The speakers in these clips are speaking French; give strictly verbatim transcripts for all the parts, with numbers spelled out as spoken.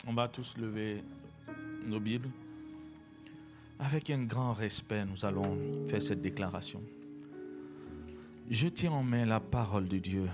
On va tous lever nos Bibles. Avec un grand respect, nous allons faire cette déclaration. Je tiens en main la parole de Dieu,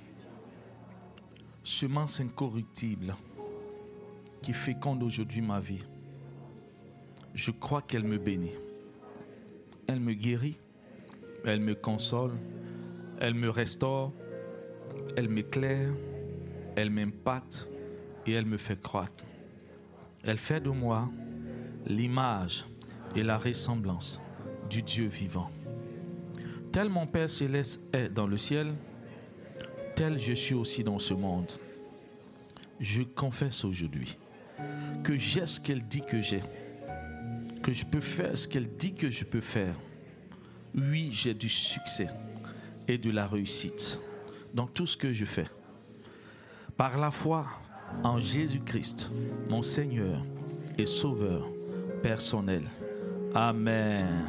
semence incorruptible qui féconde aujourd'hui ma vie. Je crois qu'elle me bénit. Elle me guérit, elle me console, elle me restaure, elle m'éclaire, elle m'impacte et elle me fait croître. Elle fait de moi l'image et la ressemblance du Dieu vivant. Tel mon Père céleste est dans le ciel, tel je suis aussi dans ce monde. Je confesse aujourd'hui que j'ai ce qu'elle dit que j'ai, que je peux faire ce qu'elle dit que je peux faire. Oui, j'ai du succès et de la réussite dans tout ce que je fais. Par la foi en Jésus-Christ, mon Seigneur et Sauveur personnel. Amen.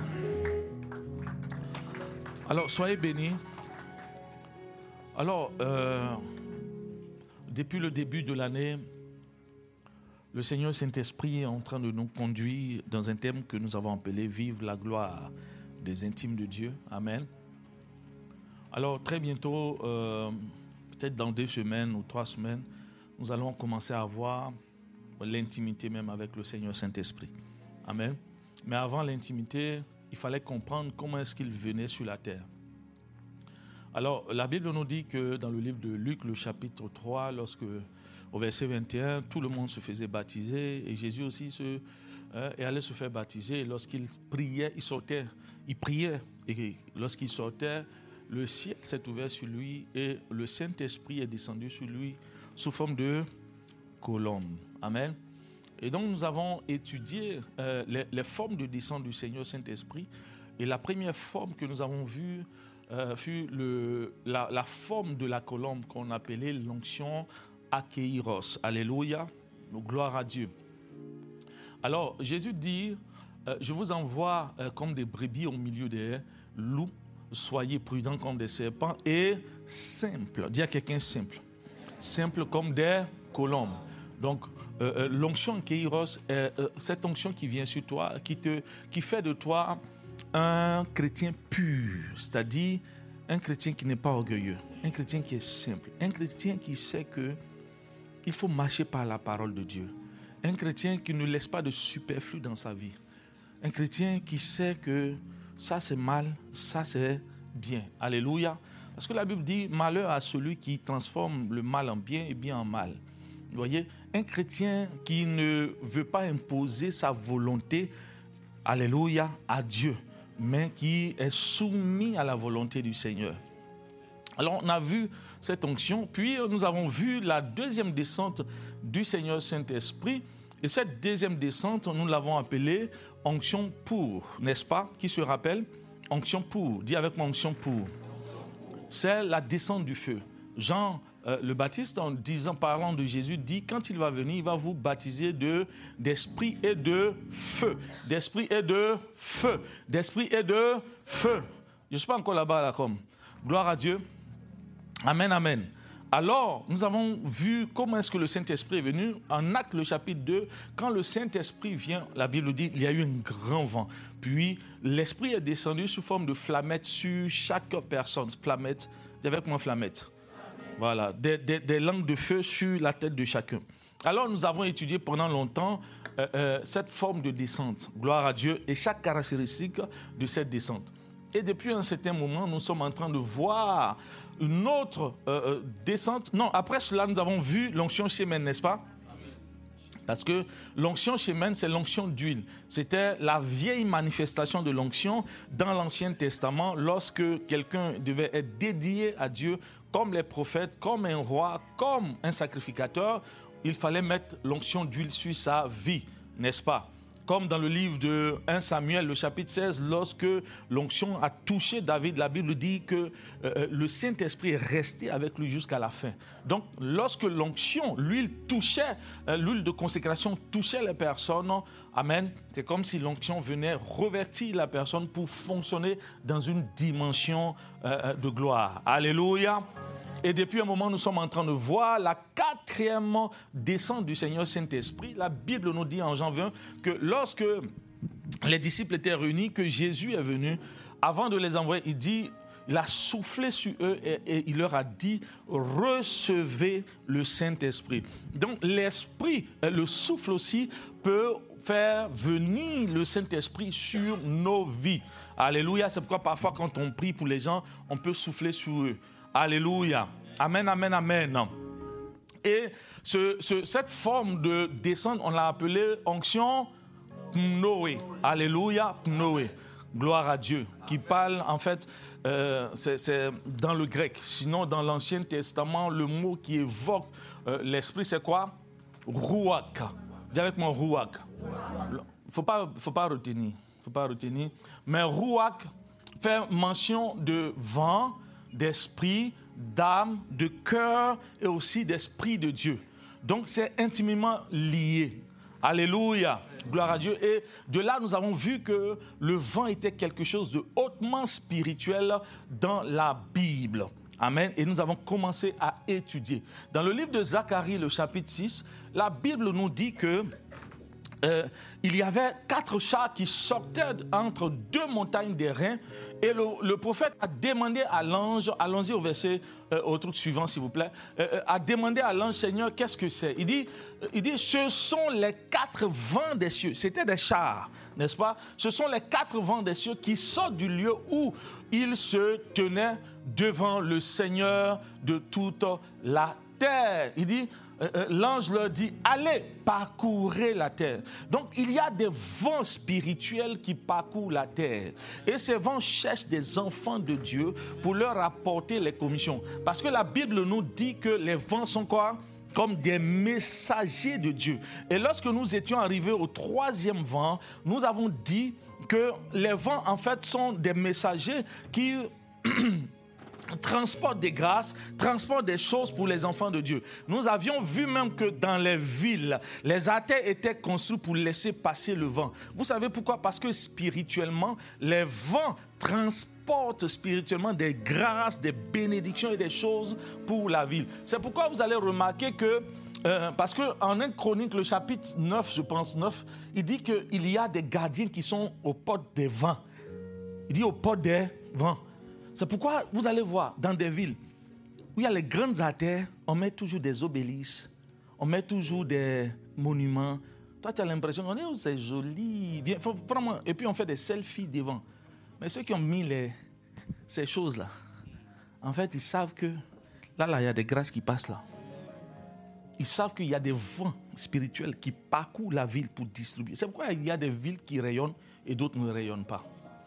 Alors, soyez bénis. Alors, euh, depuis le début de l'année, le Seigneur Saint-Esprit est en train de nous conduire dans un thème que nous avons appelé « Vive la gloire des intimes de Dieu ». Amen. Alors, très bientôt, euh, peut-être dans deux semaines ou trois semaines, nous allons commencer à avoir l'intimité même avec le Seigneur Saint-Esprit. Amen. Mais avant l'intimité, il fallait comprendre comment est-ce qu'il venait sur la terre. Alors, la Bible nous dit que dans le livre de Luc, le chapitre trois, lorsque, au verset vingt et un, tout le monde se faisait baptiser et Jésus aussi se, euh, et allait se faire baptiser. Et lorsqu'il priait, il sortait, il priait. Et lorsqu'il sortait, le ciel s'est ouvert sur lui et le Saint-Esprit est descendu sur lui sous forme de colombe. Amen. Et donc, nous avons étudié euh, les, les formes de descente du Seigneur Saint-Esprit. Et la première forme que nous avons vue euh, fut le, la, la forme de la colombe qu'on appelait l'onction akeiros. Alléluia, gloire à Dieu. Alors, Jésus dit, euh, je vous envoie euh, comme des brebis au milieu des loups. Soyez prudents comme des serpents et simples. Dis à quelqu'un simple. Simple comme des colombes. Donc, euh, l'onction Kairos est euh, cette onction qui vient sur toi, qui, te, qui fait de toi un chrétien pur, c'est-à-dire un chrétien qui n'est pas orgueilleux, un chrétien qui est simple, un chrétien qui sait que il faut marcher par la parole de Dieu, un chrétien qui ne laisse pas de superflu dans sa vie, un chrétien qui sait que ça c'est mal, ça c'est bien. Alléluia. Parce que la Bible dit, malheur à celui qui transforme le mal en bien et bien en mal. Vous voyez, un chrétien qui ne veut pas imposer sa volonté, alléluia, à Dieu, mais qui est soumis à la volonté du Seigneur. Alors, on a vu cette onction, puis nous avons vu la deuxième descente du Seigneur Saint-Esprit. Et cette deuxième descente, nous l'avons appelée onction pour, n'est-ce pas? Qui se rappelle? Onction pour. Dis avec moi, onction pour. C'est la descente du feu. Jean euh, le Baptiste, en disant, parlant de Jésus, dit quand il va venir, il va vous baptiser de, d'esprit et de feu. D'esprit et de feu. D'esprit et de feu. Je ne suis pas encore là-bas, là, comme. Gloire à Dieu. Amen, amen. Alors, nous avons vu comment est-ce que le Saint-Esprit est venu. En Actes, le chapitre deux, quand le Saint-Esprit vient, la Bible dit, il y a eu un grand vent. Puis, l'Esprit est descendu sous forme de flammettes sur chaque personne. Flammettes, dis avec moi flammettes. Voilà, des, des, des langues de feu sur la tête de chacun. Alors, nous avons étudié pendant longtemps euh, euh, cette forme de descente. Gloire à Dieu. Et chaque caractéristique de cette descente. Et depuis un certain moment, nous sommes en train de voir une autre euh, descente. Non, après cela, nous avons vu l'onction Shemen, n'est-ce pas? Parce que l'onction Shemen, c'est l'onction d'huile. C'était la vieille manifestation de l'onction dans l'Ancien Testament lorsque quelqu'un devait être dédié à Dieu comme les prophètes, comme un roi, comme un sacrificateur. Il fallait mettre l'onction d'huile sur sa vie, n'est-ce pas? Comme dans le livre de premier Samuel, le chapitre seize, lorsque l'onction a touché David, la Bible dit que euh, le Saint-Esprit est resté avec lui jusqu'à la fin. Donc, lorsque l'onction, l'huile touchait, euh, l'huile de consécration touchait les personnes, amen, c'est comme si l'onction venait revêtir la personne pour fonctionner dans une dimension euh, de gloire. Alléluia. Et depuis un moment, nous sommes en train de voir la quatrième descente du Seigneur Saint-Esprit. La Bible nous dit en Jean vingt que lorsque les disciples étaient réunis, que Jésus est venu, avant de les envoyer, il dit, il a soufflé sur eux et, et il leur a dit, recevez le Saint-Esprit. Donc l'Esprit, le souffle aussi peut faire venir le Saint-Esprit sur nos vies. Alléluia. C'est pourquoi parfois quand on prie pour les gens, on peut souffler sur eux. Alléluia. Amen, amen, amen. Et ce, ce, cette forme de descente, on l'a appelée onction pnoé. Alléluia, pnoé. Gloire à Dieu. Qui parle, en fait, euh, c'est, c'est dans le grec. Sinon, dans l'Ancien Testament, le mot qui évoque euh, l'esprit, c'est quoi? Ruach. Dis avec moi, ruach. Il ne faut pas, faut pas retenir. Faut pas retenir. Mais ruach fait mention de vent, d'esprit, d'âme, de cœur et aussi d'esprit de Dieu. Donc, c'est intimement lié. Alléluia, gloire à Dieu. Et de là, nous avons vu que le vent était quelque chose de hautement spirituel dans la Bible. Amen. Et nous avons commencé à étudier. Dans le livre de Zacharie, le chapitre six, la Bible nous dit que Euh, il y avait quatre chars qui sortaient entre deux montagnes d'airain et le, le prophète a demandé à l'ange, allons-y au verset, euh, au truc suivant s'il vous plaît, euh, a demandé à l'ange, Seigneur, qu'est-ce que c'est? Il dit, il dit, ce sont les quatre vents des cieux, c'était des chars, n'est-ce pas? Ce sont les quatre vents des cieux qui sortent du lieu où ils se tenaient devant le Seigneur de toute la terre. Il dit, Euh, euh, l'ange leur dit, allez, parcourez la terre. Donc, il y a des vents spirituels qui parcourent la terre. Et ces vents cherchent des enfants de Dieu pour leur apporter les commissions. Parce que la Bible nous dit que les vents sont quoi? Comme des messagers de Dieu. Et lorsque nous étions arrivés au troisième vent, nous avons dit que les vents, en fait, sont des messagers qui transporte des grâces, transporte des choses pour les enfants de Dieu. Nous avions vu même que dans les villes, les artères étaient construits pour laisser passer le vent. Vous savez pourquoi? Parce que spirituellement, les vents transportent spirituellement des grâces, des bénédictions et des choses pour la ville. C'est pourquoi vous allez remarquer que Euh, parce qu'en un Chronique, le chapitre neuf, je pense neuf, il dit qu'il y a des gardiens qui sont aux portes des vents. Il dit aux portes des vents. C'est pourquoi vous allez voir dans des villes où il y a les grandes artères, on met toujours des obélisques, on met toujours des monuments. Toi, tu as l'impression, on est où c'est joli. Viens, faut, prends-moi. Et puis on fait des selfies devant. Mais ceux qui ont mis les, ces choses-là, en fait, ils savent que là, là, il y a des grâces qui passent là. Ils savent qu'il y a des vents spirituels qui parcourent la ville pour distribuer. C'est pourquoi il y a des villes qui rayonnent et d'autres ne rayonnent pas.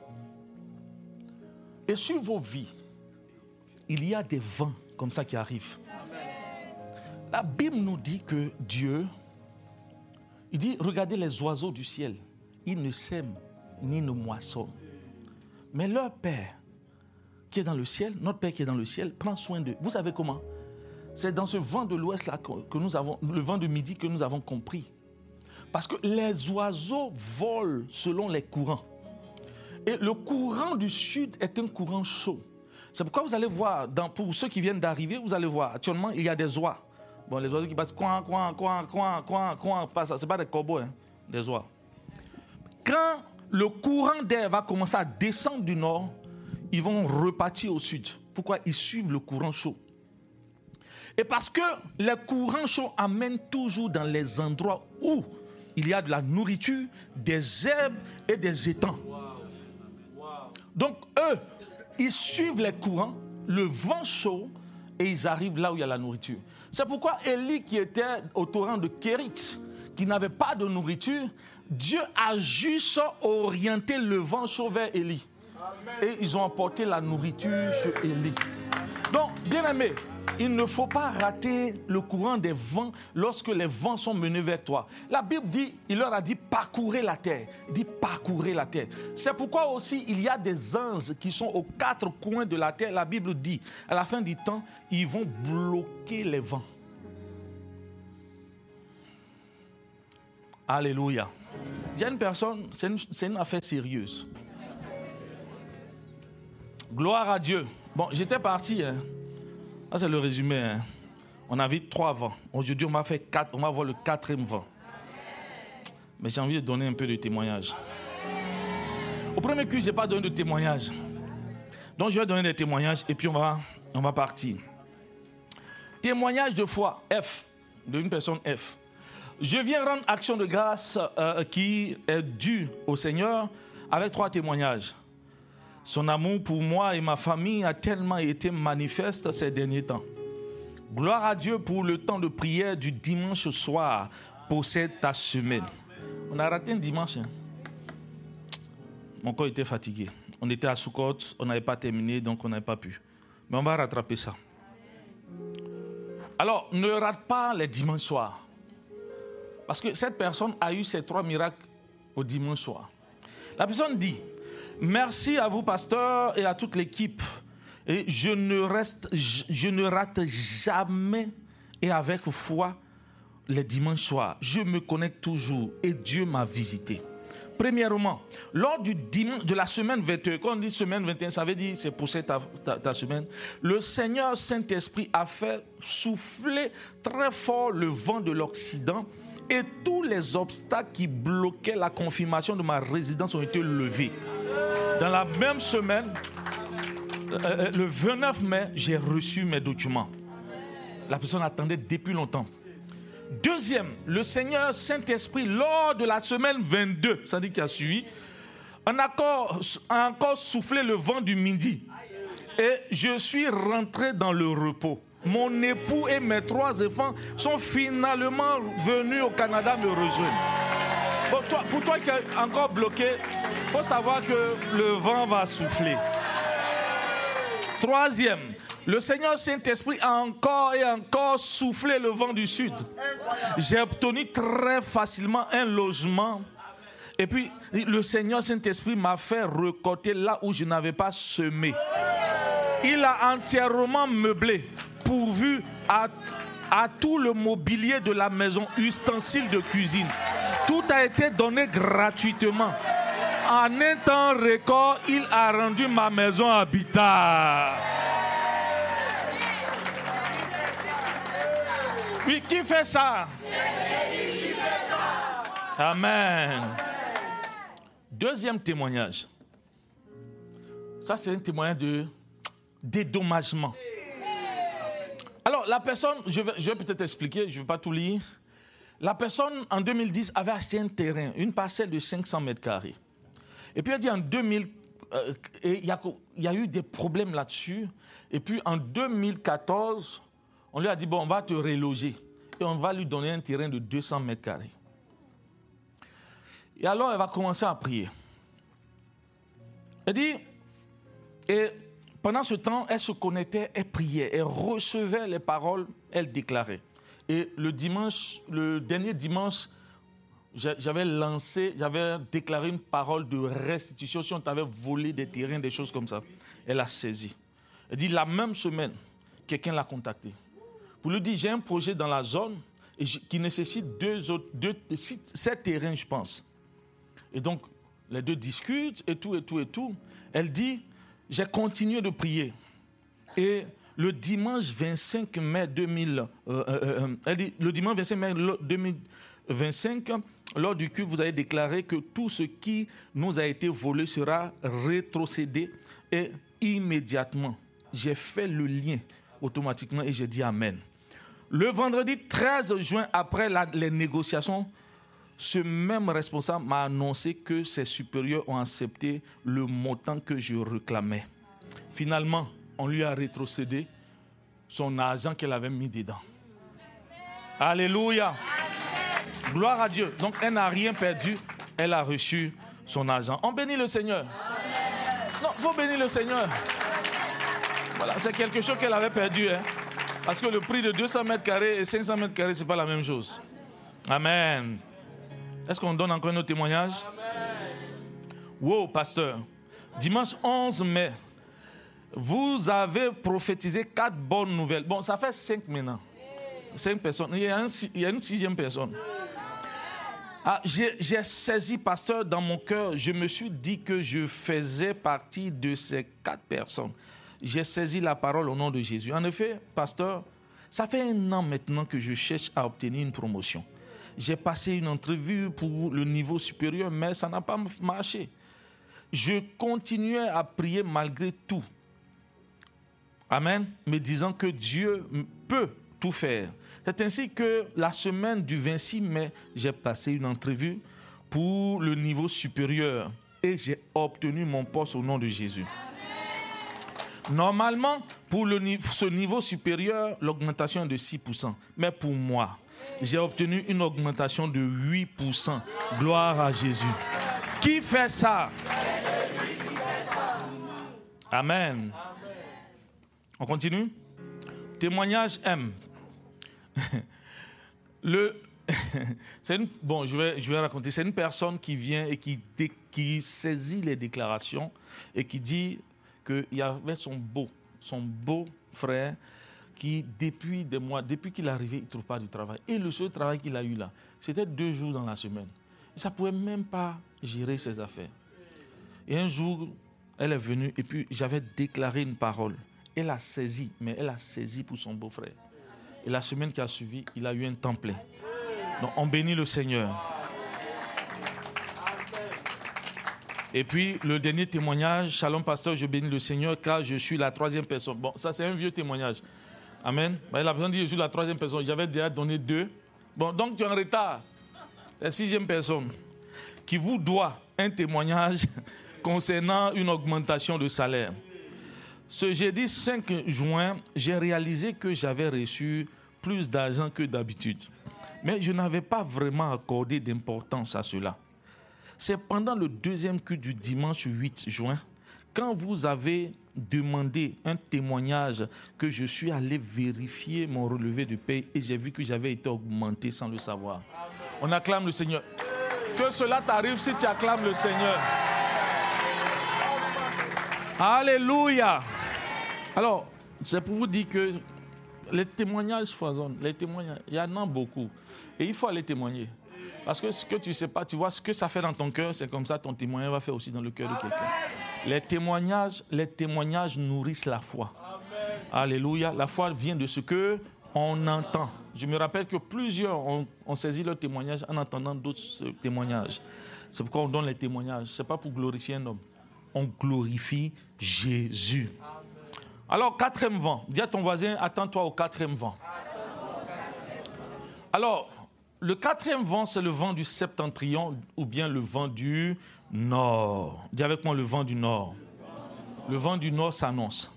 Et sur vos vies, il y a des vents comme ça qui arrivent. La Bible nous dit que Dieu, il dit, regardez les oiseaux du ciel. Ils ne sèment ni ne moissonnent. Mais leur Père qui est dans le ciel, notre Père qui est dans le ciel, prend soin d'eux. Vous savez comment? C'est dans ce vent de l'ouest là que nous avons, le vent de midi que nous avons compris. Parce que les oiseaux volent selon les courants. Et le courant du sud est un courant chaud. C'est pourquoi vous allez voir, dans, pour ceux qui viennent d'arriver, vous allez voir, actuellement, il y a des oies. Bon, les oiseaux qui passent, coin, coin, coin, coin, coin, coin, passent. Ce n'est pas des corbeaux, hein, des oies. Quand le courant d'air va commencer à descendre du nord, ils vont repartir au sud. Pourquoi? Ils suivent le courant chaud. Et parce que les courants chauds amènent toujours dans les endroits où il y a de la nourriture, des herbes et des étangs. Donc eux, ils suivent les courants, le vent chaud, et ils arrivent là où il y a la nourriture. C'est pourquoi Élie, qui était au torrent de Kérit, qui n'avait pas de nourriture, Dieu a juste orienté le vent chaud vers Élie. Et ils ont apporté la nourriture chez Élie. Donc, bien aimé, il ne faut pas rater le courant des vents lorsque les vents sont menés vers toi. La Bible dit, il leur a dit parcourez la terre. Il dit parcourez la terre. C'est pourquoi aussi il y a des anges qui sont aux quatre coins de la terre. La Bible dit, à la fin du temps, ils vont bloquer les vents. Alléluia. Il y a une personne, c'est une, c'est une affaire sérieuse. Gloire à Dieu. Bon, j'étais parti, hein. Ça, c'est le résumé. Hein. On a vu trois vents. Aujourd'hui, on va faire quatre. On va voir le quatrième vent. Mais j'ai envie de donner un peu de témoignage. Au premier culte, je n'ai pas donné de témoignage. Donc, je vais donner des témoignages et puis on va, on va partir. Témoignage de foi, F, d'une personne F. Je viens rendre action de grâce euh, qui est due au Seigneur avec trois témoignages. Son amour pour moi et ma famille a tellement été manifeste ces derniers temps. Gloire à Dieu pour le temps de prière du dimanche soir pour cette semaine. On a raté un dimanche. Hein. Mon corps était fatigué. On était à Soukot, on n'avait pas terminé, donc on n'avait pas pu. Mais on va rattraper ça. Alors, ne rate pas les dimanches soirs. Parce que cette personne a eu ces trois miracles au dimanche soir. La personne dit, merci à vous, pasteur, et à toute l'équipe. Et je ne, reste, je ne rate jamais et avec foi les dimanches soirs. Je me connecte toujours et Dieu m'a visité. Premièrement, lors du dimanche, de la semaine vingt et un, quand on dit semaine vingt et un, ça veut dire c'est pour cette ta, ta, ta semaine, le Seigneur Saint-Esprit a fait souffler très fort le vent de l'Occident et tous les obstacles qui bloquaient la confirmation de ma résidence ont été levés. Dans la même semaine, euh, le vingt-neuf mai, j'ai reçu mes documents. La personne attendait depuis longtemps. Deuxième, le Seigneur Saint-Esprit, lors de la semaine vingt-deux, ça dit qu'il a suivi, a encore, a encore soufflé le vent du midi. Et je suis rentré dans le repos. Mon époux et mes trois enfants sont finalement venus au Canada me rejoindre. Bon, toi, pour toi qui es encore bloqué, il faut savoir que le vent va souffler. Troisième, le Seigneur Saint-Esprit a encore et encore soufflé le vent du sud. J'ai obtenu très facilement un logement. Et puis, le Seigneur Saint-Esprit m'a fait récolter là où je n'avais pas semé. Il a entièrement meublé, pourvu à, à tout le mobilier de la maison, ustensiles de cuisine. Tout a été donné gratuitement. En un temps record, il a rendu ma maison habitable. Oui, qui fait ça? Amen. Deuxième témoignage. Ça, c'est un témoignage de dédommagement. Alors, la personne, je vais, je vais peut-être expliquer, je ne vais pas tout lire. La personne, en deux mille dix, avait acheté un terrain, une parcelle de cinq cents mètres carrés. Et puis, elle dit en deux mille, euh, il y a, y a eu des problèmes là-dessus. Et puis, en deux mille quatorze, on lui a dit, bon, on va te reloger. Et on va lui donner un terrain de deux cents mètres carrés. Et alors, elle va commencer à prier. Elle dit, et pendant ce temps, elle se connectait, elle priait, elle recevait les paroles, elle déclarait. Et le dimanche, le dernier dimanche, j'avais lancé, j'avais déclaré une parole de restitution. Si on t'avait volé des terrains, des choses comme ça, elle a saisi. Elle dit, la même semaine, quelqu'un l'a contacté. Pour lui dire, j'ai un projet dans la zone et je, qui nécessite deux autres, deux, six, sept terrains, je pense. Et donc, les deux discutent et tout, et tout, et tout. Elle dit, j'ai continué de prier. Et le dimanche vingt-cinq mai deux mille, euh, euh, elle dit, le dimanche vingt-cinq mai deux mille vingt-cinq, lors du culte, vous avez déclaré que tout ce qui nous a été volé sera rétrocédé. Et immédiatement, j'ai fait le lien automatiquement et j'ai dit Amen. Le vendredi treize juin, après la, les négociations, ce même responsable m'a annoncé que ses supérieurs ont accepté le montant que je réclamais. Finalement, on lui a rétrocédé son argent qu'elle avait mis dedans. Alléluia. Gloire à Dieu. Donc, elle n'a rien perdu. Elle a reçu son argent. On bénit le Seigneur. Non, il faut bénir le Seigneur. Voilà, c'est quelque chose qu'elle avait perdu. Hein? Parce que le prix de deux cents mètres carrés et cinq cents mètres carrés, ce n'est pas la même chose. Amen. Est-ce qu'on donne encore nos témoignages? Wow, pasteur. Dimanche onze mai, vous avez prophétisé quatre bonnes nouvelles. Bon, ça fait cinq maintenant. Cinq personnes. Il y a, un, il y a une sixième personne. Ah, j'ai, j'ai saisi, pasteur, dans mon cœur, je me suis dit que je faisais partie de ces quatre personnes. j'ai saisi la parole au nom de Jésus. En effet, pasteur, ça fait un an maintenant que je cherche à obtenir une promotion. J'ai passé une entrevue pour le niveau supérieur, mais ça n'a pas marché. Je continuais à prier malgré tout. Amen. Me disant que Dieu peut tout faire. C'est ainsi que la semaine du vingt-six mai, j'ai passé une entrevue pour le niveau supérieur et j'ai obtenu mon poste au nom de Jésus. Normalement, pour le, ce niveau supérieur, l'augmentation est de six pour cent. Mais pour moi, j'ai obtenu une augmentation de huit pour cent. Gloire à Jésus. Qui fait ça? Amen. On continue? Témoignage M. Le, c'est une, bon, je vais, je vais raconter. C'est une personne qui vient et qui, dé, qui saisit les déclarations et qui dit qu'il y avait son beau, son beau frère qui, depuis des mois, depuis qu'il est arrivé, il ne trouve pas de travail. Et le seul travail qu'il a eu là, c'était deux jours dans la semaine. Et ça ne pouvait même pas gérer ses affaires. Et un jour, elle est venue et puis j'avais déclaré une parole. Elle a saisi, mais elle a saisi pour son beau-frère. Et la semaine qui a suivi, il a eu un temps plein. Donc, on bénit le Seigneur. Et puis, le dernier témoignage, Shalom pasteur, je bénis le Seigneur car je suis la troisième personne. Bon, ça c'est un vieux témoignage. Amen. Ben, la personne dit, je suis la troisième personne. J'avais déjà donné deux. Bon, donc tu es en retard. La sixième personne qui vous doit un témoignage concernant une augmentation de salaire. Ce jeudi cinq juin, j'ai réalisé que j'avais reçu plus d'argent que d'habitude. Mais je n'avais pas vraiment accordé d'importance à cela. C'est pendant le deuxième culte du dimanche huit juin, quand vous avez demandé un témoignage, que je suis allé vérifier mon relevé de paye et j'ai vu que j'avais été augmenté sans le savoir. On acclame le Seigneur. Que cela t'arrive si tu acclames le Seigneur. Alléluia. Alors, c'est pour vous dire que les témoignages foisonnent. Les témoignages, il y en a beaucoup. Et il faut aller témoigner. Parce que ce que tu ne sais pas, tu vois ce que ça fait dans ton cœur, c'est comme ça ton témoignage va faire aussi dans le cœur de quelqu'un. Les témoignages, les témoignages nourrissent la foi. Amen. Alléluia. La foi vient de ce qu'on entend. Je me rappelle que plusieurs ont, ont saisi leur témoignage en entendant d'autres témoignages. C'est pourquoi on donne les témoignages. Ce n'est pas pour glorifier un homme. On glorifie Jésus. Amen. Alors, quatrième vent. Dis à ton voisin, attends-toi au quatrième vent. Alors, le quatrième vent, c'est le vent du septentrion ou bien le vent du nord. Dis avec moi le vent du nord. Le vent du nord s'annonce.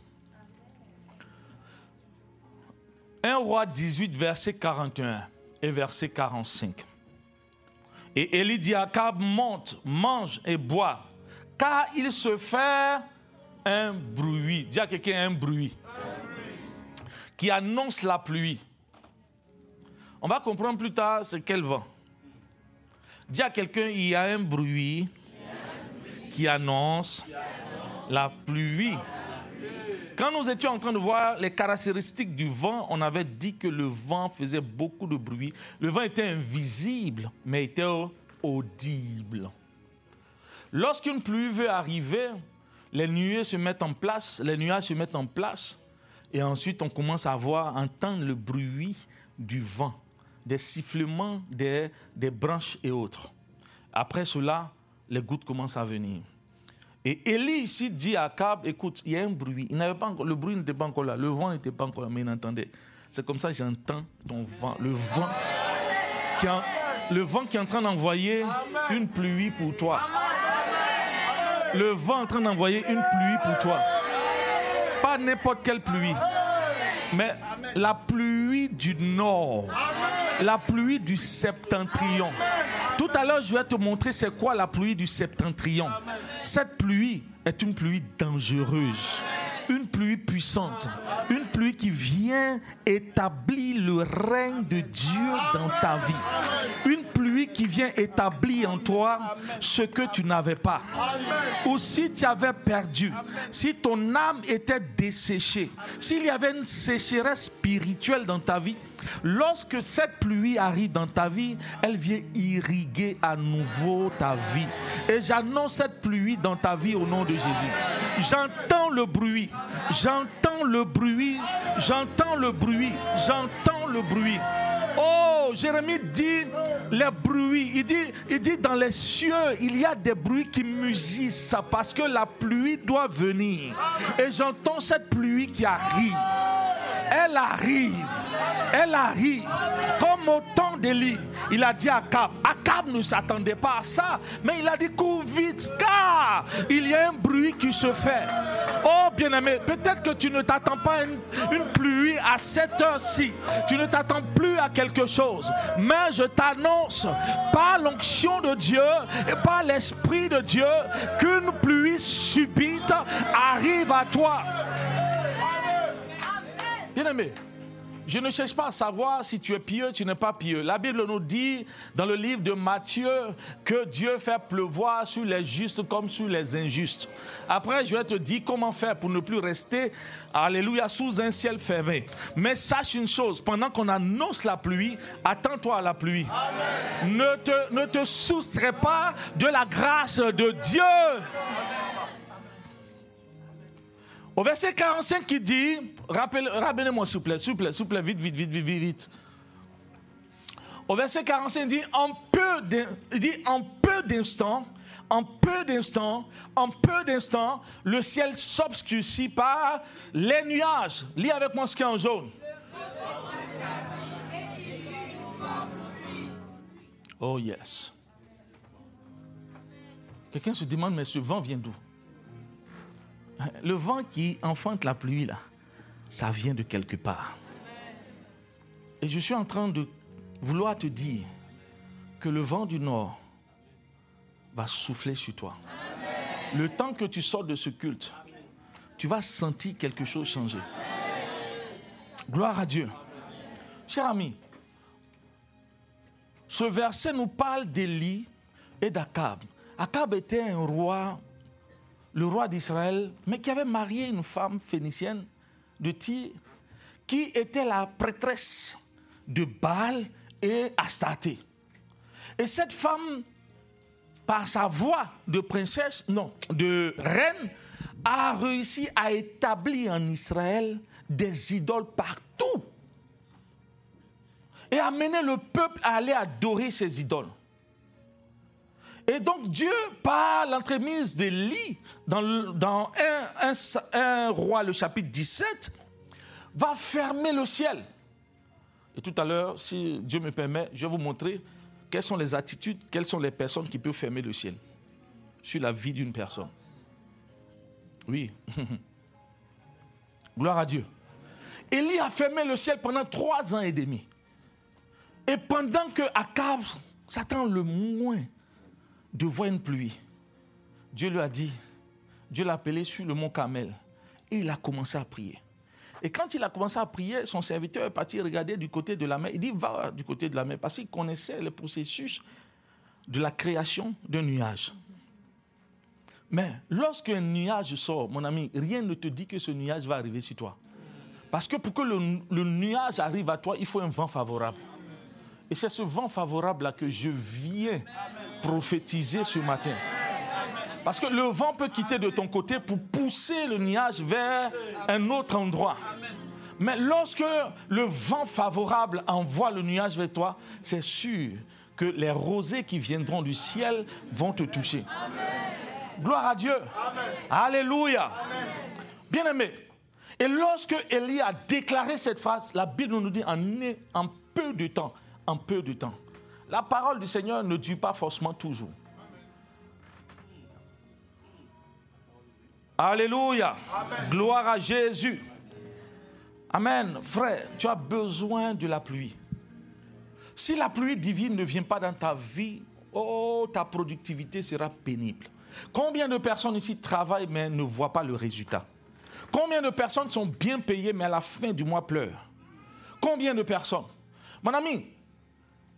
un roi dix-huit, verset quarante et un et verset quarante-cinq. Et Élie dit à Akab, monte, mange et bois, car il se fait un bruit. Dis à quelqu'un un bruit. Un bruit. Qui annonce la pluie. On va comprendre plus tard c'est quel vent. Dis à quelqu'un, il y a un bruit qui annonce la pluie. Quand nous étions en train de voir les caractéristiques du vent, on avait dit que le vent faisait beaucoup de bruit. Le vent était invisible, mais était audible. Lorsqu'une pluie veut arriver, les nuées se mettent en place, les nuages se mettent en place, et ensuite on commence à voir, entendre le bruit du vent, des sifflements des, des branches et autres. Après cela, les gouttes commencent à venir. Et Élie ici dit à Akab, écoute, il y a un bruit. Il n'avait pas encore, le bruit n'était pas encore là, le vent n'était pas encore là, mais il entendait. C'est comme ça que j'entends ton vent, le vent qui, en, le vent qui est en train d'envoyer une pluie pour toi. Le vent est en train d'envoyer une pluie pour toi. Pas n'importe quelle pluie, mais la pluie du nord, la pluie du septentrion. Tout à l'heure, je vais te montrer c'est quoi la pluie du septentrion. Cette pluie est une pluie dangereuse, une pluie puissante, une pluie qui vient établir le règne de Dieu dans ta vie. Une pluie qui vient établir en toi ce que tu n'avais pas. Ou si tu avais perdu, si ton âme était desséchée, s'il y avait une sécheresse spirituelle dans ta vie, lorsque cette pluie arrive dans ta vie, elle vient irriguer à nouveau ta vie. Et j'annonce cette pluie dans ta vie au nom de Jésus. J'entends le bruit, j'entends le bruit, j'entends le bruit, j'entends le bruit. Oh, Jérémie dit les bruits. Il dit, il dit dans les cieux, il y a des bruits qui mugissent parce que la pluie doit venir. Et j'entends cette pluie qui arrive. Elle arrive. Elle arrive. Comme au temps d'Élie, il a dit à Akab. Akab ne s'attendait pas à ça, mais il a dit cours vite, car il y a un bruit qui se fait. Oh bien-aimé, peut-être que tu ne t'attends pas à une, une pluie à cette heure-ci. Tu ne t'attends plus à quelque chose. Mais je t'annonce, par l'onction de Dieu et par l'Esprit de Dieu, qu'une pluie subite arrive à toi. Bien-aimé, je ne cherche pas à savoir si tu es pieux, tu n'es pas pieux. La Bible nous dit dans le livre de Matthieu que Dieu fait pleuvoir sur les justes comme sur les injustes. Après, je vais te dire comment faire pour ne plus rester, alléluia, sous un ciel fermé. Mais sache une chose, pendant qu'on annonce la pluie, attends-toi à la pluie. Amen. Ne te, ne te soustrais pas de la grâce de Dieu. Amen. Au verset quarante-cinq qui dit, rappelez, rappelez-moi s'il vous plaît, s'il vous plaît, s'il vous plaît, vite, vite, vite, vite, vite, vite. Au verset quarante-cinq, il dit, en peu, il dit, en peu d'instants, en peu d'instants, en peu d'instants, le ciel s'obscurcit par les nuages. Lis avec moi ce qui est en jaune. Oh yes. Quelqu'un se demande, mais ce vent vient d'où? Le vent qui enfante la pluie, là, ça vient de quelque part. Et je suis en train de vouloir te dire que le vent du nord va souffler sur toi. Le temps que tu sors de ce culte, tu vas sentir quelque chose changer. Gloire à Dieu. Cher ami, ce verset nous parle d'Élie et d'Akab. Akab était un roi, le roi d'Israël, mais qui avait marié une femme phénicienne de Tyr, qui était la prêtresse de Baal et Astarté. Et cette femme, par sa voix de princesse, non, de reine, a réussi à établir en Israël des idoles partout. Et a mené le peuple à aller adorer ces idoles. Et donc Dieu, par l'entremise d'Élie, dans, dans un, un, un roi, le chapitre dix-sept, va fermer le ciel. Et tout à l'heure, si Dieu me permet, je vais vous montrer quelles sont les attitudes, quelles sont les personnes qui peuvent fermer le ciel sur la vie d'une personne. Oui. Gloire à Dieu. Élie a fermé le ciel pendant trois ans et demi. Et pendant que Akab s'attend le moins de voir une pluie, Dieu lui a dit, Dieu l'a appelé sur le mont Carmel et il a commencé à prier. Et quand il a commencé à prier, son serviteur est parti regarder du côté de la mer. Il dit, va du côté de la mer, parce qu'il connaissait le processus de la création d'un nuage. Mais lorsqu'un nuage sort, mon ami, rien ne te dit que ce nuage va arriver sur toi. Parce que pour que le, le nuage arrive à toi, il faut un vent favorable. Et c'est ce vent favorable-là que je viens prophétiser ce matin. Parce que le vent peut quitter de ton côté pour pousser le nuage vers un autre endroit. Mais lorsque le vent favorable envoie le nuage vers toi, c'est sûr que les rosées qui viendront du ciel vont te toucher. Gloire à Dieu. Alléluia. Bien-aimé. Et lorsque Élie a déclaré cette phrase, la Bible nous dit en, en peu de temps, en peu de temps. La parole du Seigneur ne dure pas forcément toujours. Alléluia. Amen. Gloire à Jésus. Amen. Frère, tu as besoin de la pluie. Si la pluie divine ne vient pas dans ta vie, oh, ta productivité sera pénible. Combien de personnes ici travaillent mais ne voient pas le résultat? Combien de personnes sont bien payées mais à la fin du mois pleurent? Combien de personnes? Mon ami,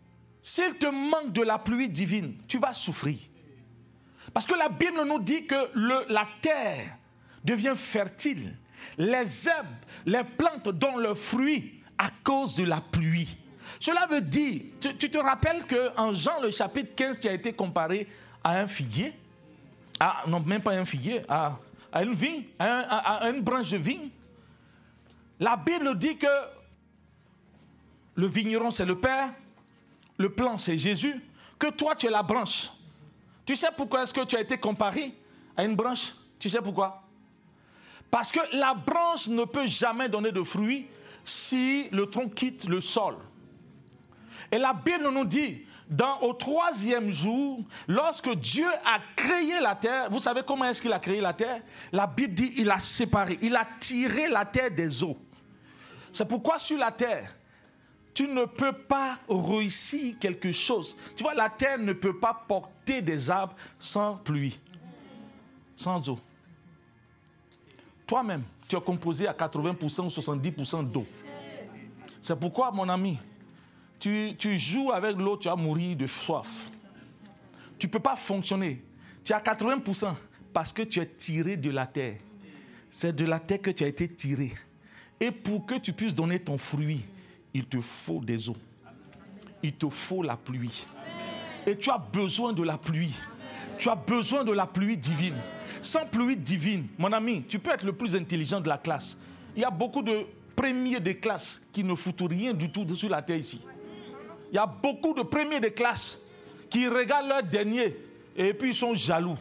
s'il te manque de la pluie divine, tu vas souffrir. Parce que la Bible nous dit que le, la terre devient fertile. Les herbes, les plantes donnent leurs fruits à cause de la pluie. Cela veut dire, tu, tu te rappelles qu'en Jean le chapitre quinze, tu as été comparé à un figuier, à, non même pas un figuier, à, à une vigne, à, un, à, à une branche de vigne. La Bible dit que le vigneron c'est le Père, le plant c'est Jésus, que toi tu es la branche. Tu sais pourquoi est-ce que tu as été comparé à une branche? Tu sais pourquoi? Parce que la branche ne peut jamais donner de fruits si le tronc quitte le sol. Et la Bible nous dit, dans, au troisième jour, lorsque Dieu a créé la terre, vous savez comment est-ce qu'il a créé la terre? La Bible dit il a séparé, il a tiré la terre des eaux. C'est pourquoi sur la terre, tu ne peux pas réussir quelque chose. Tu vois, la terre ne peut pas porter des arbres sans pluie, sans eau. Toi-même, tu es composé à quatre-vingts pour cent ou soixante-dix pour cent d'eau. C'est pourquoi, mon ami, tu, tu joues avec l'eau, tu vas mourir de soif. Tu ne peux pas fonctionner. Tu es à quatre-vingts pour cent parce que tu es tiré de la terre. C'est de la terre que tu as été tiré. Et pour que tu puisses donner ton fruit, il te faut des eaux. Il te faut la pluie. Et tu as besoin de la pluie. Tu as besoin de la pluie divine. Sans pluie divine, mon ami, tu peux être le plus intelligent de la classe. Il y a beaucoup de premiers de classe qui ne foutent rien du tout sur la terre ici. Il y a beaucoup de premiers de classe qui regardent leur dernier et puis ils sont jaloux.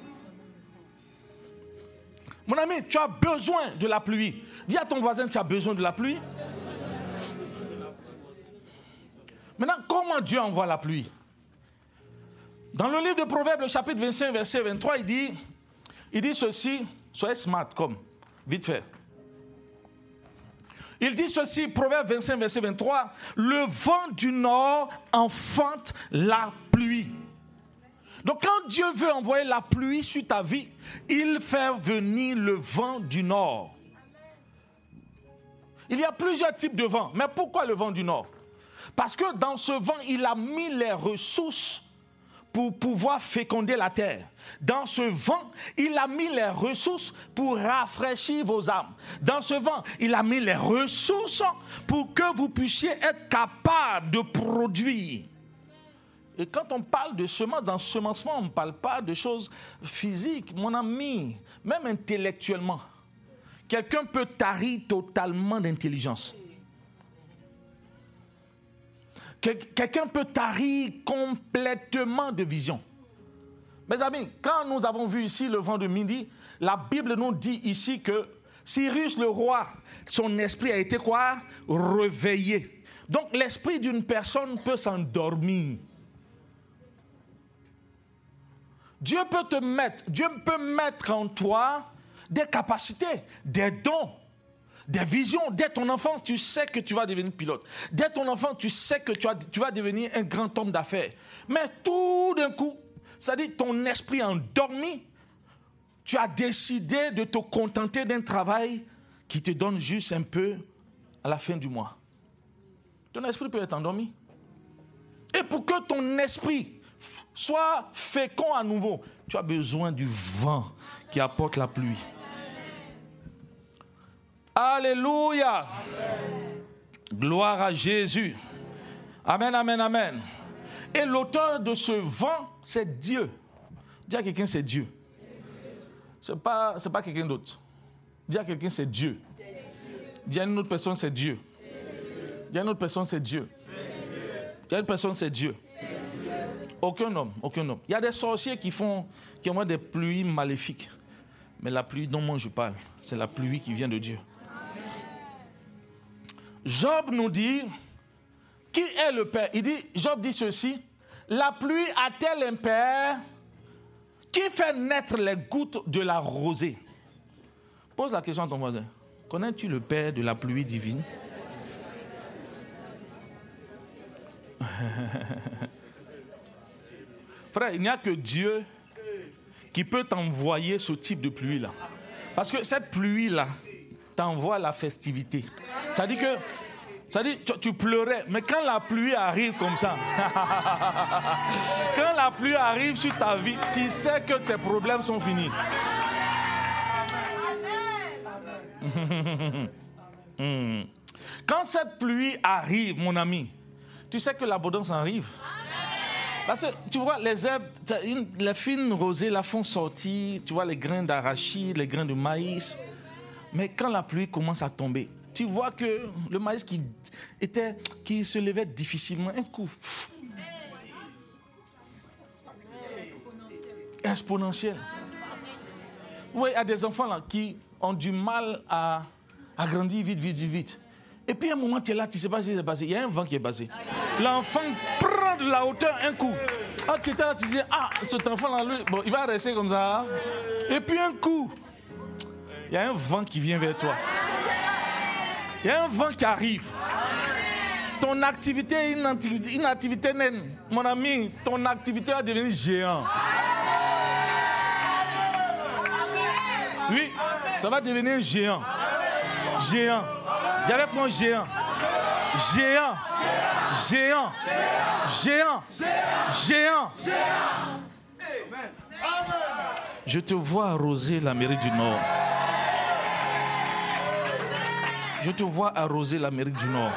Mon ami, tu as besoin de la pluie. Dis à ton voisin, tu as besoin de la pluie. Maintenant, comment Dieu envoie la pluie? Dans le livre de Proverbes, le chapitre vingt-cinq, verset vingt-trois, il dit, il dit ceci, soyez smart comme, vite fait. Il dit ceci, Proverbes vingt-cinq, verset vingt-trois, le vent du nord enfante la pluie. Donc quand Dieu veut envoyer la pluie sur ta vie, il fait venir le vent du nord. Il y a plusieurs types de vent, mais pourquoi le vent du nord? Parce que dans ce vent, il a mis les ressources pour pouvoir féconder la terre. Dans ce vent, il a mis les ressources pour rafraîchir vos âmes. Dans ce vent, il a mis les ressources pour que vous puissiez être capable de produire. Et quand on parle de semence, dans semencement, on ne parle pas de choses physiques. Mon ami, même intellectuellement, quelqu'un peut tarir totalement d'intelligence. Quelqu'un peut tarir complètement de vision. Mes amis, quand nous avons vu ici le vent de midi, la Bible nous dit ici que Cyrus le roi, son esprit a été quoi? Réveillé. Donc l'esprit d'une personne peut s'endormir. Dieu peut te mettre, Dieu peut mettre en toi des capacités, des dons, des visions. Dès ton enfance, tu sais que tu vas devenir pilote. Dès ton enfance, tu sais que tu vas, tu vas devenir un grand homme d'affaires. Mais tout d'un coup, c'est-à-dire ton esprit endormi, tu as décidé de te contenter d'un travail qui te donne juste un peu à la fin du mois. Ton esprit peut être endormi. Et pour que ton esprit soit fécond à nouveau, tu as besoin du vent qui apporte la pluie. Alléluia. Amen. Gloire à Jésus. Amen, amen, amen. Et l'auteur de ce vent, c'est Dieu. Dis à quelqu'un, c'est Dieu. Ce n'est pas, c'est pas quelqu'un d'autre. Dis à quelqu'un, c'est Dieu. Dis à une autre personne, c'est Dieu. Dis à une autre personne, c'est Dieu. Dis à une personne, c'est Dieu. Aucun homme, aucun homme. Il y a des sorciers qui font, qui envoient des pluies maléfiques. Mais la pluie dont moi je parle, c'est la pluie qui vient de Dieu. Job nous dit, qui est le Père? Il dit, Job dit ceci, la pluie a-t-elle un Père? Qui fait naître les gouttes de la rosée? Pose la question à ton voisin. Connais-tu le Père de la pluie divine? Frère, il n'y a que Dieu qui peut t'envoyer ce type de pluie-là. Parce que cette pluie-là t'envoie la festivité. C'est-à-dire que Ça dit, tu, tu pleurais, mais quand la pluie arrive comme ça, quand la pluie arrive sur ta vie, tu sais que tes problèmes sont finis. Quand cette pluie arrive, mon ami, tu sais que l'abondance arrive. Parce que tu vois, les herbes, les fines rosées la font sortir, tu vois, les grains d'arachide, les grains de maïs. Mais quand la pluie commence à tomber, tu vois que le maïs qui, était, qui se levait difficilement, un coup, pff, exponentiel. Vous voyez, il y a des enfants là qui ont du mal à, à grandir vite, vite, vite, vite. Et puis à un moment, tu es là, tu ne sais pas ce qui s'est passé. Il y a un vent qui est passé. L'enfant prend de la hauteur un coup. Ah, tu étais là, tu disais, ah, cet enfant-là, lui, bon, il va rester comme ça. Et puis un coup, il y a un vent qui vient vers toi. Il y a un vent qui arrive. Ton activité est une activité, une activité naine. Mon ami, ton activité va devenir géant. Oui, ça va devenir géant. Géant. Dis avec moi géant. Géant. Géant. Géant. Géant. Je te vois arroser l'Amérique du Nord. Je te vois arroser l'Amérique du Nord.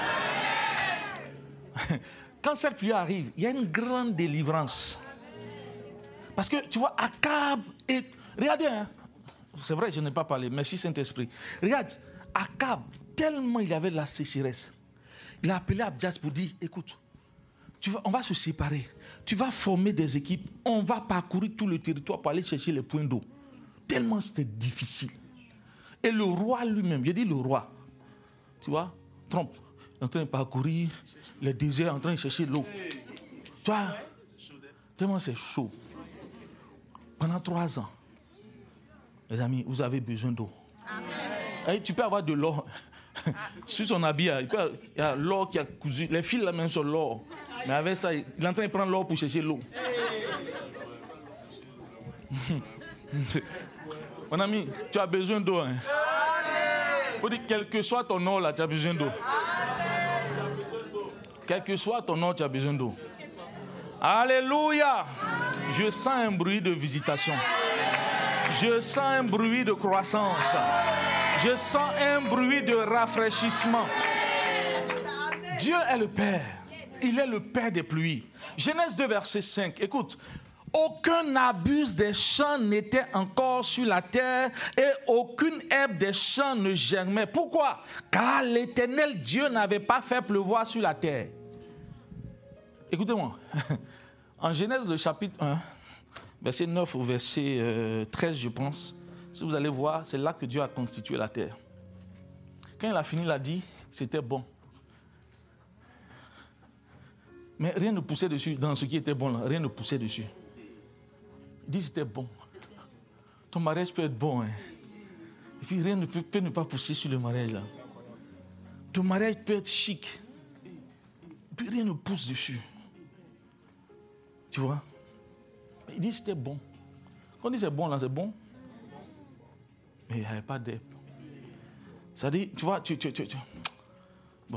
Quand cette pluie arrive, il y a une grande délivrance. Parce que, tu vois, Akab est... Regardez, hein. C'est vrai, je n'ai pas parlé. Merci Saint-Esprit. Regarde, Akab, tellement il avait de la sécheresse, il a appelé Abdias pour dire, écoute, tu vas, on va se séparer. Tu vas former des équipes. On va parcourir tout le territoire pour aller chercher les points d'eau. Tellement c'était difficile. Et le roi lui-même, je dis le roi, tu vois, Trump, en train de parcourir les déserts, en train de chercher l'eau. Tu vois, tellement c'est chaud. Pendant trois ans, les amis, vous avez besoin d'eau. Et tu peux avoir de l'or. Sur son habit, il, peut, il y a l'or qui a cousu. Les fils là même sur l'or. Mais avec ça, il est en train de prendre l'or pour chercher l'eau. Mon ami, tu as besoin d'eau. Hein? Faut dire, quel que soit ton or là, tu as besoin d'eau. Quel que soit ton or, tu as besoin d'eau. Alléluia. Je sens un bruit de visitation. Je sens un bruit de croissance. Je sens un bruit de rafraîchissement. Dieu est le Père. Il est le Père des pluies. Genèse deux, verset cinq. Écoute. Aucun n'abuse des champs n'était encore sur la terre et aucune herbe des champs ne germait. Pourquoi? Car l'Éternel Dieu n'avait pas fait pleuvoir sur la terre. Écoutez-moi. En Genèse, le chapitre un, verset neuf au verset euh, treize, je pense, si vous allez voir, c'est là que Dieu a constitué la terre. Quand il a fini, il a dit, c'était bon. Mais rien ne poussait dessus. Dans ce qui était bon, là, rien ne poussait dessus. Il dit, c'était bon. Ton mariage peut être bon. Hein. Et puis rien ne peut, peut ne pas pousser sur le mariage. Là. Ton mariage peut être chic. Et puis rien ne pousse dessus. Tu vois? Il dit, c'était bon. Quand on dit c'est bon, là, c'est bon. Mais il n'y avait pas d'herbe. Ça dit, tu vois, tu, tu, tu, tu. Bon.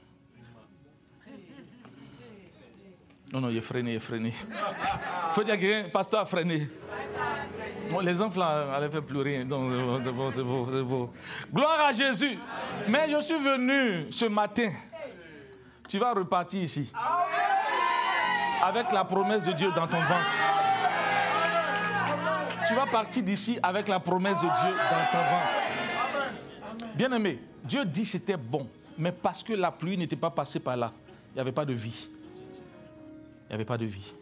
Non, non, il est freiné, il est freiné. Il faut dire que pasteur a freiné. Bon, les enfants allaient faire pleurer. Donc, c'est bon, c'est bon, c'est bon. Gloire à Jésus. Mais je suis venu ce matin. Tu vas repartir ici. Avec la promesse de Dieu dans ton ventre. Tu vas partir d'ici avec la promesse de Dieu dans ton ventre. Bien-aimé, Dieu dit que c'était bon. Mais parce que la pluie n'était pas passée par là, il n'y avait pas de vie. Il n'y avait pas de vie.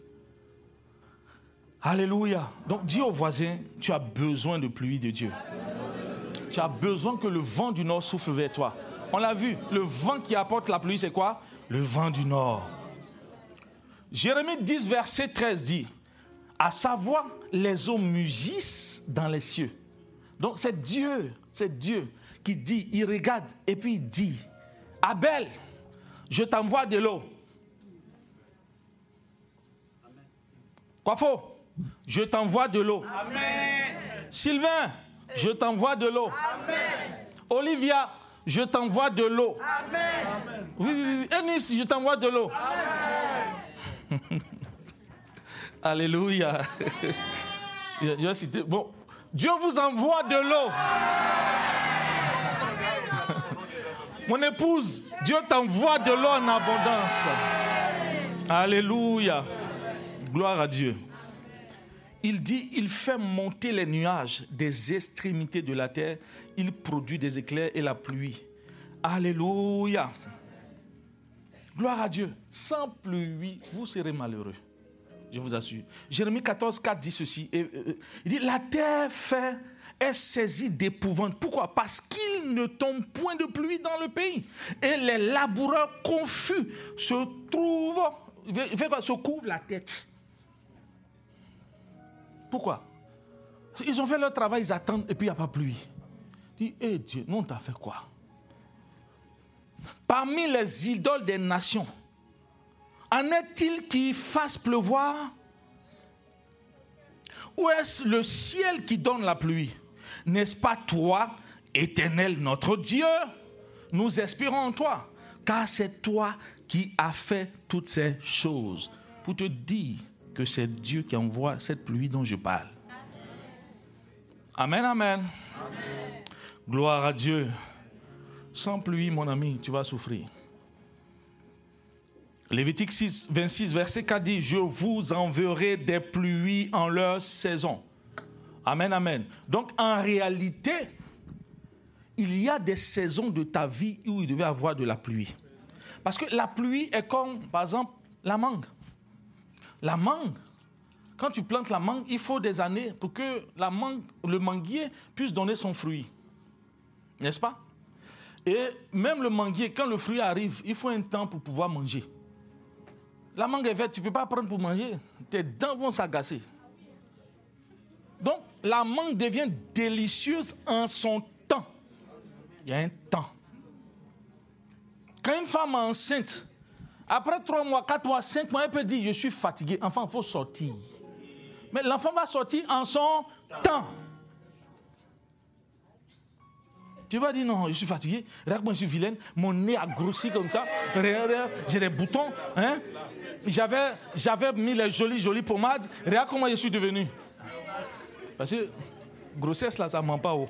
Alléluia. Donc dis au voisin, tu as besoin de pluie de Dieu. Tu as besoin que le vent du nord souffle vers toi. On l'a vu, le vent qui apporte la pluie, c'est quoi? Le vent du nord. Jérémie dix, verset treize dit, à savoir, les eaux mugissent dans les cieux. Donc c'est Dieu, c'est Dieu qui dit, il regarde et puis il dit, Abel, je t'envoie de l'eau. Quoi faux? Je t'envoie de l'eau. Amen. Sylvain, je t'envoie de l'eau. Amen. Olivia, je t'envoie de l'eau. Amen. Oui, oui, oui. Eunice, je t'envoie de l'eau. Amen. Alléluia. Je vais citer. Bon, Dieu vous envoie de l'eau. Mon épouse, Dieu t'envoie de l'eau en abondance. Alléluia. Gloire à Dieu. Il dit, il fait monter les nuages des extrémités de la terre. Il produit des éclairs et la pluie. Alléluia. Gloire à Dieu. Sans pluie, vous serez malheureux. Je vous assure. Jérémie quatorze, quatre dit ceci. Et, euh, il dit, la terre fait, est saisie d'épouvante. Pourquoi? Parce qu'il ne tombe point de pluie dans le pays. Et les laboureurs confus se trouvent, se couvrent la tête. Pourquoi? Ils ont fait leur travail, ils attendent et puis il n'y a pas pluie. Ils disent, hé hey Dieu, nous on t'a fait quoi? Parmi les idoles des nations, en est-il qui fasse pleuvoir? Ou est-ce le ciel qui donne la pluie? N'est-ce pas toi, Éternel notre Dieu? Nous espérons en toi, car c'est toi qui as fait toutes ces choses. Pour te dire que c'est Dieu qui envoie cette pluie dont je parle. Amen, amen. Amen. Gloire à Dieu. Sans pluie, mon ami, tu vas souffrir. Lévitique six, vingt-six, verset quatre dit, je vous enverrai des pluies en leur saison. Amen, amen. Donc, en réalité, il y a des saisons de ta vie où il devait avoir de la pluie. Parce que la pluie est comme, par exemple, la mangue. La mangue, quand tu plantes la mangue, il faut des années pour que la mangue, le manguier puisse donner son fruit. N'est-ce pas? Et même le manguier, quand le fruit arrive, il faut un temps pour pouvoir manger. La mangue est verte, tu ne peux pas prendre pour manger. Tes dents vont s'agacer. Donc, la mangue devient délicieuse en son temps. Il y a un temps. Quand une femme est enceinte, après trois mois, quatre mois, cinq mois, elle peut dire, je suis fatiguée. Enfant, il faut sortir. Mais l'enfant va sortir en son temps. Tu vas dire, non, je suis fatigué. Regarde, moi, je suis vilaine. Mon nez a grossi comme ça. J'ai des boutons. Hein? J'avais, j'avais mis les jolies, jolies pommades. Regarde comment je suis devenu. Parce que grossesse, là, ça ne ment pas. Oh.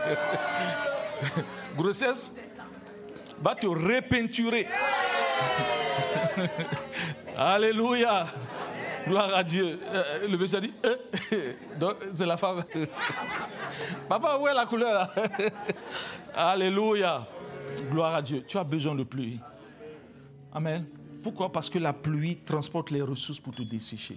Grossesse va te repeinturer. Alléluia. Gloire à Dieu. Euh, le monsieur a dit, euh, donc c'est la femme. Papa, où est la couleur là? Alléluia. Gloire à Dieu. Tu as besoin de pluie. Amen. Pourquoi? Parce que la pluie transporte les ressources pour te dessécher.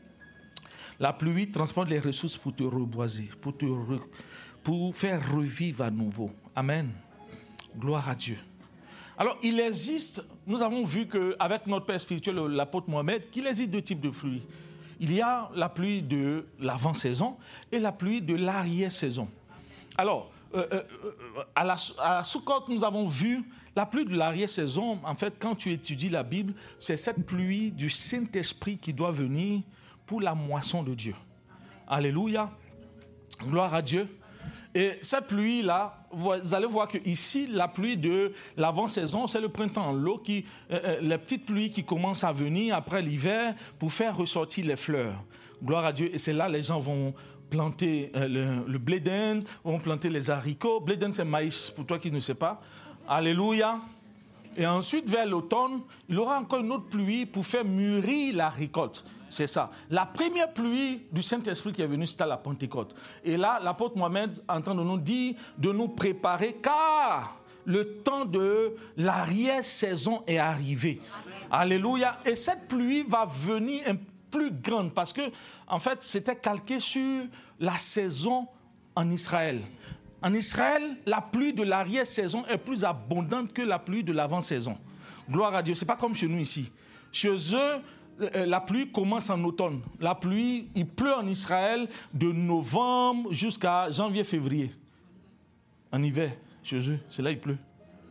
La pluie transporte les ressources pour te reboiser, pour, te re, pour faire revivre à nouveau. Amen. Gloire à Dieu. Alors, il existe, nous avons vu qu'avec notre père spirituel, l'apôtre Mohamed, qu'il existe deux types de pluie. Il y a la pluie de l'avant-saison et la pluie de l'arrière-saison. Alors, euh, euh, à la, à Soukot, nous avons vu la pluie de l'arrière-saison. En fait, quand tu étudies la Bible, c'est cette pluie du Saint-Esprit qui doit venir pour la moisson de Dieu. Alléluia. Gloire à Dieu. Et cette pluie-là, vous allez voir qu'ici, la pluie de l'avant-saison, c'est le printemps. L'eau qui, euh, les petites pluies qui commencent à venir après l'hiver pour faire ressortir les fleurs. Gloire à Dieu. Et c'est là que les gens vont planter euh, le, le blé d'Inde, vont planter les haricots. Blé d'Inde, c'est maïs, pour toi qui ne sais pas. Alléluia. Et ensuite, vers l'automne, il y aura encore une autre pluie pour faire mûrir la récolte. C'est ça. La première pluie du Saint-Esprit qui est venue, c'était à la Pentecôte. Et là, l'apôtre Mohamed est en train de nous dire de nous préparer, car le temps de l'arrière-saison est arrivé. Alléluia. Et cette pluie va venir un plus grande, parce que, en fait, c'était calqué sur la saison en Israël. En Israël, la pluie de l'arrière-saison est plus abondante que la pluie de l'avant-saison. Gloire à Dieu. Ce n'est pas comme chez nous ici. Chez eux, la pluie commence en automne. La pluie, il pleut en Israël de novembre jusqu'à janvier-février. En hiver, chez eux, c'est là il pleut.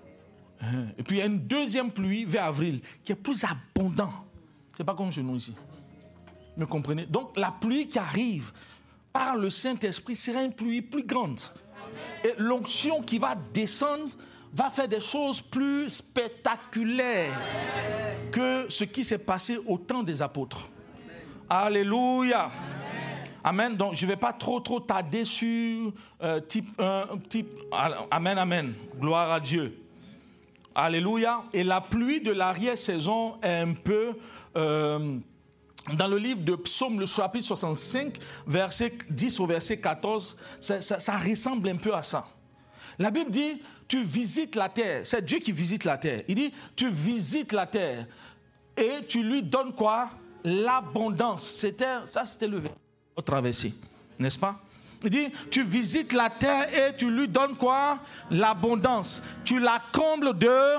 Et puis il y a une deuxième pluie vers avril qui est plus abondante. Ce n'est pas comme chez nous ici. Vous me comprenez? Donc la pluie qui arrive par le Saint-Esprit sera une pluie plus grande. Et l'onction qui va descendre va faire des choses plus spectaculaires que ce qui s'est passé au temps des apôtres. Alléluia. Amen. Donc, je ne vais pas trop, trop tarder sur euh, type un, type... Amen, amen. Gloire à Dieu. Alléluia. Et la pluie de l'arrière-saison est un peu... Euh, dans le livre de Psaume, le chapitre soixante-cinq, verset dix au verset quatorze, ça, ça, ça ressemble un peu à ça. La Bible dit, tu visites la terre. C'est Dieu qui visite la terre. Il dit, tu visites la terre et tu lui donnes quoi? L'abondance. C'était, ça, c'était le verset traversé, n'est-ce pas? Il dit, tu visites la terre et tu lui donnes quoi? L'abondance. Tu la combles de...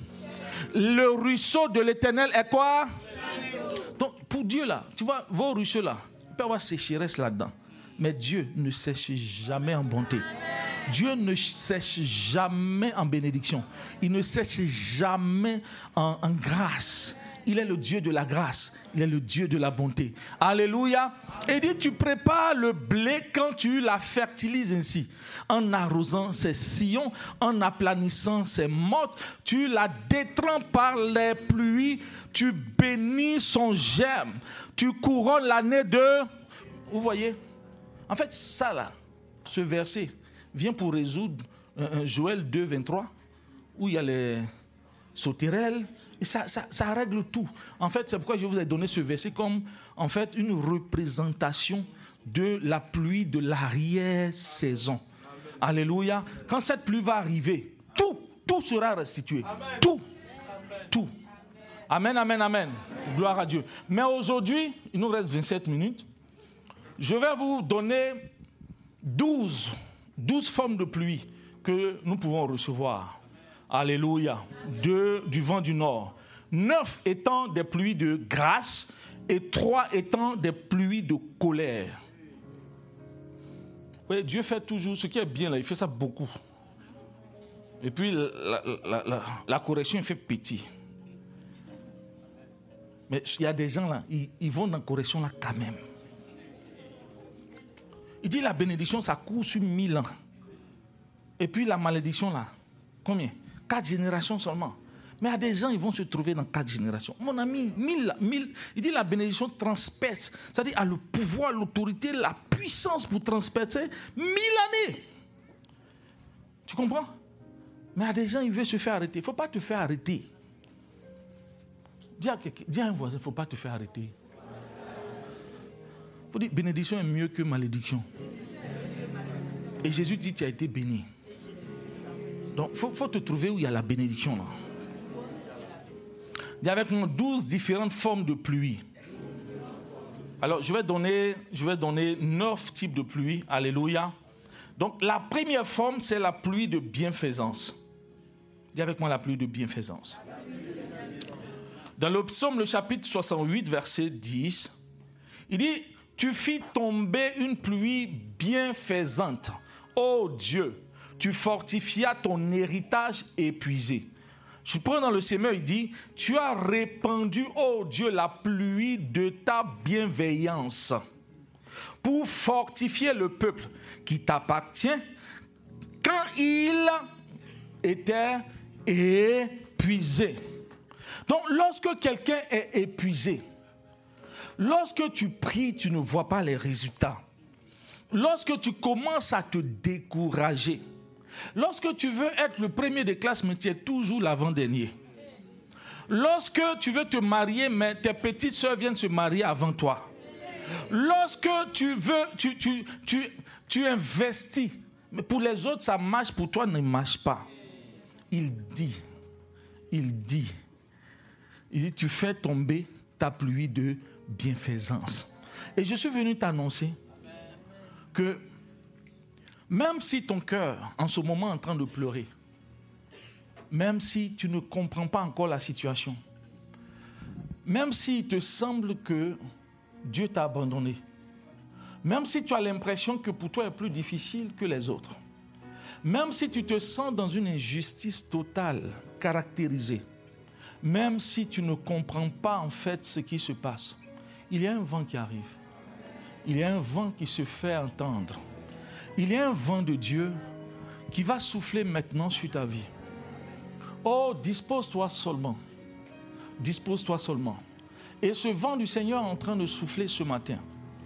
Le ruisseau de l'Éternel est quoi? Donc, pour Dieu, là, tu vois, vos ruisseaux, là, il peut y avoir sécheresse là-dedans. Mais Dieu ne sèche jamais en bonté. Dieu ne sèche jamais en bénédiction. Il ne sèche jamais en, en grâce. Il est le Dieu de la grâce. Il est le Dieu de la bonté. Alléluia. Et il dit, tu prépares le blé quand tu la fertilises ainsi. En arrosant ses sillons, en aplanissant ses mottes, tu la détrempes par les pluies, tu bénis son germe, tu couronnes l'année de... Vous voyez? En fait, ça là, ce verset vient pour résoudre euh, Joël deux, vingt-trois, où il y a les sauterelles. Et ça, ça, ça règle tout. En fait, c'est pourquoi je vous ai donné ce verset comme en fait une représentation de la pluie de l'arrière-saison. Alléluia. Quand cette pluie va arriver, tout, tout sera restitué. Amen. Tout, amen. Tout. Amen, amen, amen. Gloire à Dieu. Mais aujourd'hui, il nous reste vingt-sept minutes. Je vais vous donner douze, douze formes de pluie que nous pouvons recevoir. Alléluia. De, du vent du nord. Neuf étant des pluies de grâce et trois étant des pluies de colère. Oui, Dieu fait toujours ce qui est bien là, il fait ça beaucoup. Et puis la, la, la, la correction, il fait petit. Mais il y a des gens là, ils, ils vont dans la correction là quand même. Il dit la bénédiction, ça court sur mille ans. Et puis la malédiction là, combien? Quatre générations seulement. Mais il y a des gens, ils vont se trouver dans quatre générations. Mon ami, mille, mille, il dit la bénédiction transperce. C'est-à-dire a le pouvoir, l'autorité, la puissance pour transpercer mille années. Tu comprends? Mais il y a des gens, ils veulent se faire arrêter. Il ne faut pas te faire arrêter. Dis à, dis à un voisin, il ne faut pas te faire arrêter. Il faut dire, bénédiction est mieux que malédiction. Et Jésus dit, tu as été béni. Donc, il faut, faut te trouver où il y a la bénédiction. Là. Il y a avec moi douze différentes formes de pluie. Alors, je vais donner, je vais donner neuf types de pluie. Alléluia. Donc, la première forme, c'est la pluie de bienfaisance. Dis avec moi la pluie de bienfaisance. Dans le psaume, le chapitre soixante-huit, verset dix, il dit, tu fis tomber une pluie bienfaisante. Ô Dieu, tu fortifias ton héritage épuisé. Je prends dans le semeur, il dit, tu as répandu, ô Dieu, la pluie de ta bienveillance pour fortifier le peuple qui t'appartient quand il était épuisé. Donc, lorsque quelqu'un est épuisé, lorsque tu pries, tu ne vois pas les résultats. Lorsque tu commences à te décourager, lorsque tu veux être le premier de classe, mais tu es toujours l'avant-dernier. Lorsque tu veux te marier, mais tes petites sœurs viennent se marier avant toi. Lorsque tu veux, tu, tu, tu, tu investis, mais pour les autres, ça marche, pour toi, ne marche pas. Il dit, il dit, il dit, tu fais tomber ta pluie de bienfaisance. Et je suis venu t'annoncer que même si ton cœur, en ce moment, est en train de pleurer, même si tu ne comprends pas encore la situation, même s'il te semble que Dieu t'a abandonné, même si tu as l'impression que pour toi est plus difficile que les autres, même si tu te sens dans une injustice totale, caractérisée, même si tu ne comprends pas en fait ce qui se passe, il y a un vent qui arrive. Il y a un vent qui se fait entendre. Il y a un vent de Dieu qui va souffler maintenant sur ta vie. Oh, dispose-toi seulement. Dispose-toi seulement. Et ce vent du Seigneur est en train de souffler ce matin.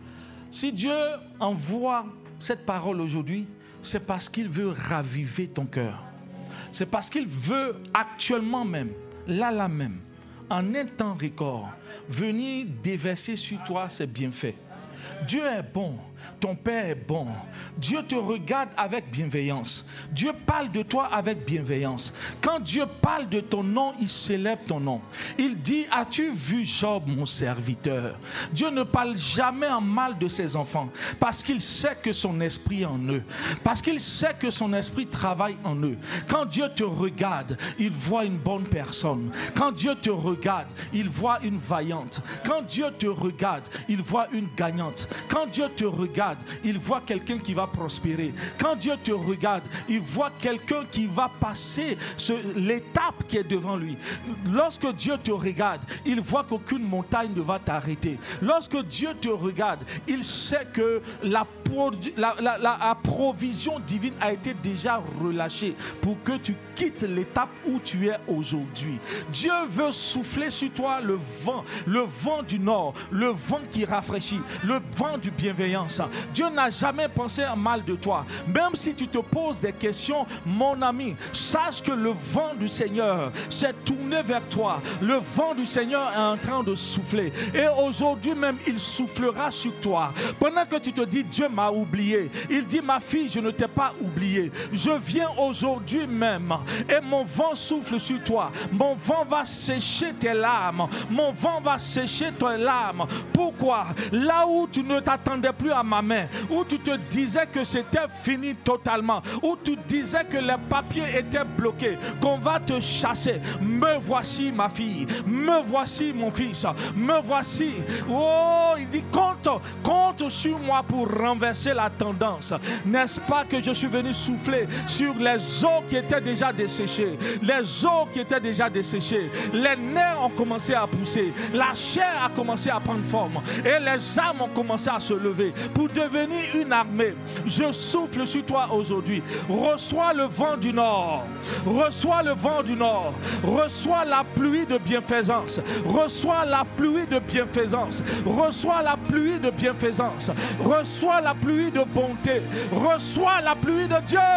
Si Dieu envoie cette parole aujourd'hui, c'est parce qu'il veut raviver ton cœur. C'est parce qu'il veut actuellement même, là, là même, en un temps record, venir déverser sur toi ses bienfaits. Dieu est bon, ton Père est bon. Dieu te regarde avec bienveillance. Dieu parle de toi avec bienveillance. Quand Dieu parle de ton nom, il célèbre ton nom. Il dit, as-tu vu Job, mon serviteur? Dieu ne parle jamais en mal de ses enfants parce qu'il sait que son esprit est en eux. Parce qu'il sait que son esprit travaille en eux. Quand Dieu te regarde, il voit une bonne personne. Quand Dieu te regarde, il voit une vaillante. Quand Dieu te regarde, il voit une gagnante. Quand Dieu te regarde, il voit quelqu'un qui va prospérer. Quand Dieu te regarde, il voit quelqu'un qui va passer ce, l'étape qui est devant lui. Lorsque Dieu te regarde, il voit qu'aucune montagne ne va t'arrêter. Lorsque Dieu te regarde, il sait que la, la, la, la, la provision divine a été déjà relâchée pour que tu quittes l'étape où tu es aujourd'hui. Dieu veut souffler sur toi le vent, le vent du nord, le vent qui rafraîchit, le vent du bienveillance. Dieu n'a jamais pensé à mal de toi. Même si tu te poses des questions, mon ami, sache que le vent du Seigneur s'est tourné vers toi. Le vent du Seigneur est en train de souffler. Et aujourd'hui même, il soufflera sur toi. Pendant que tu te dis, Dieu m'a oublié, il dit, ma fille, je ne t'ai pas oublié. Je viens aujourd'hui même et mon vent souffle sur toi. Mon vent va sécher tes larmes. Mon vent va sécher tes larmes. Pourquoi? Là où tu ne t'attendais plus à ma main, où tu te disais que c'était fini totalement, où tu disais que les papiers étaient bloqués, qu'on va te chasser. Me voici ma fille, me voici mon fils, me voici. Oh, il dit compte, compte sur moi pour renverser la tendance. N'est-ce pas que je suis venu souffler sur les eaux qui étaient déjà desséchées, les eaux qui étaient déjà desséchées, les nerfs ont commencé à pousser, la chair a commencé à prendre forme et les âmes ont commencé à se lever pour devenir une armée. Je souffle sur toi aujourd'hui. Reçois le vent du nord. Reçois le vent du nord. Reçois la pluie de bienfaisance. Reçois la pluie de bienfaisance. Reçois la pluie de bienfaisance. Reçois la pluie de bonté. Reçois la pluie de Dieu.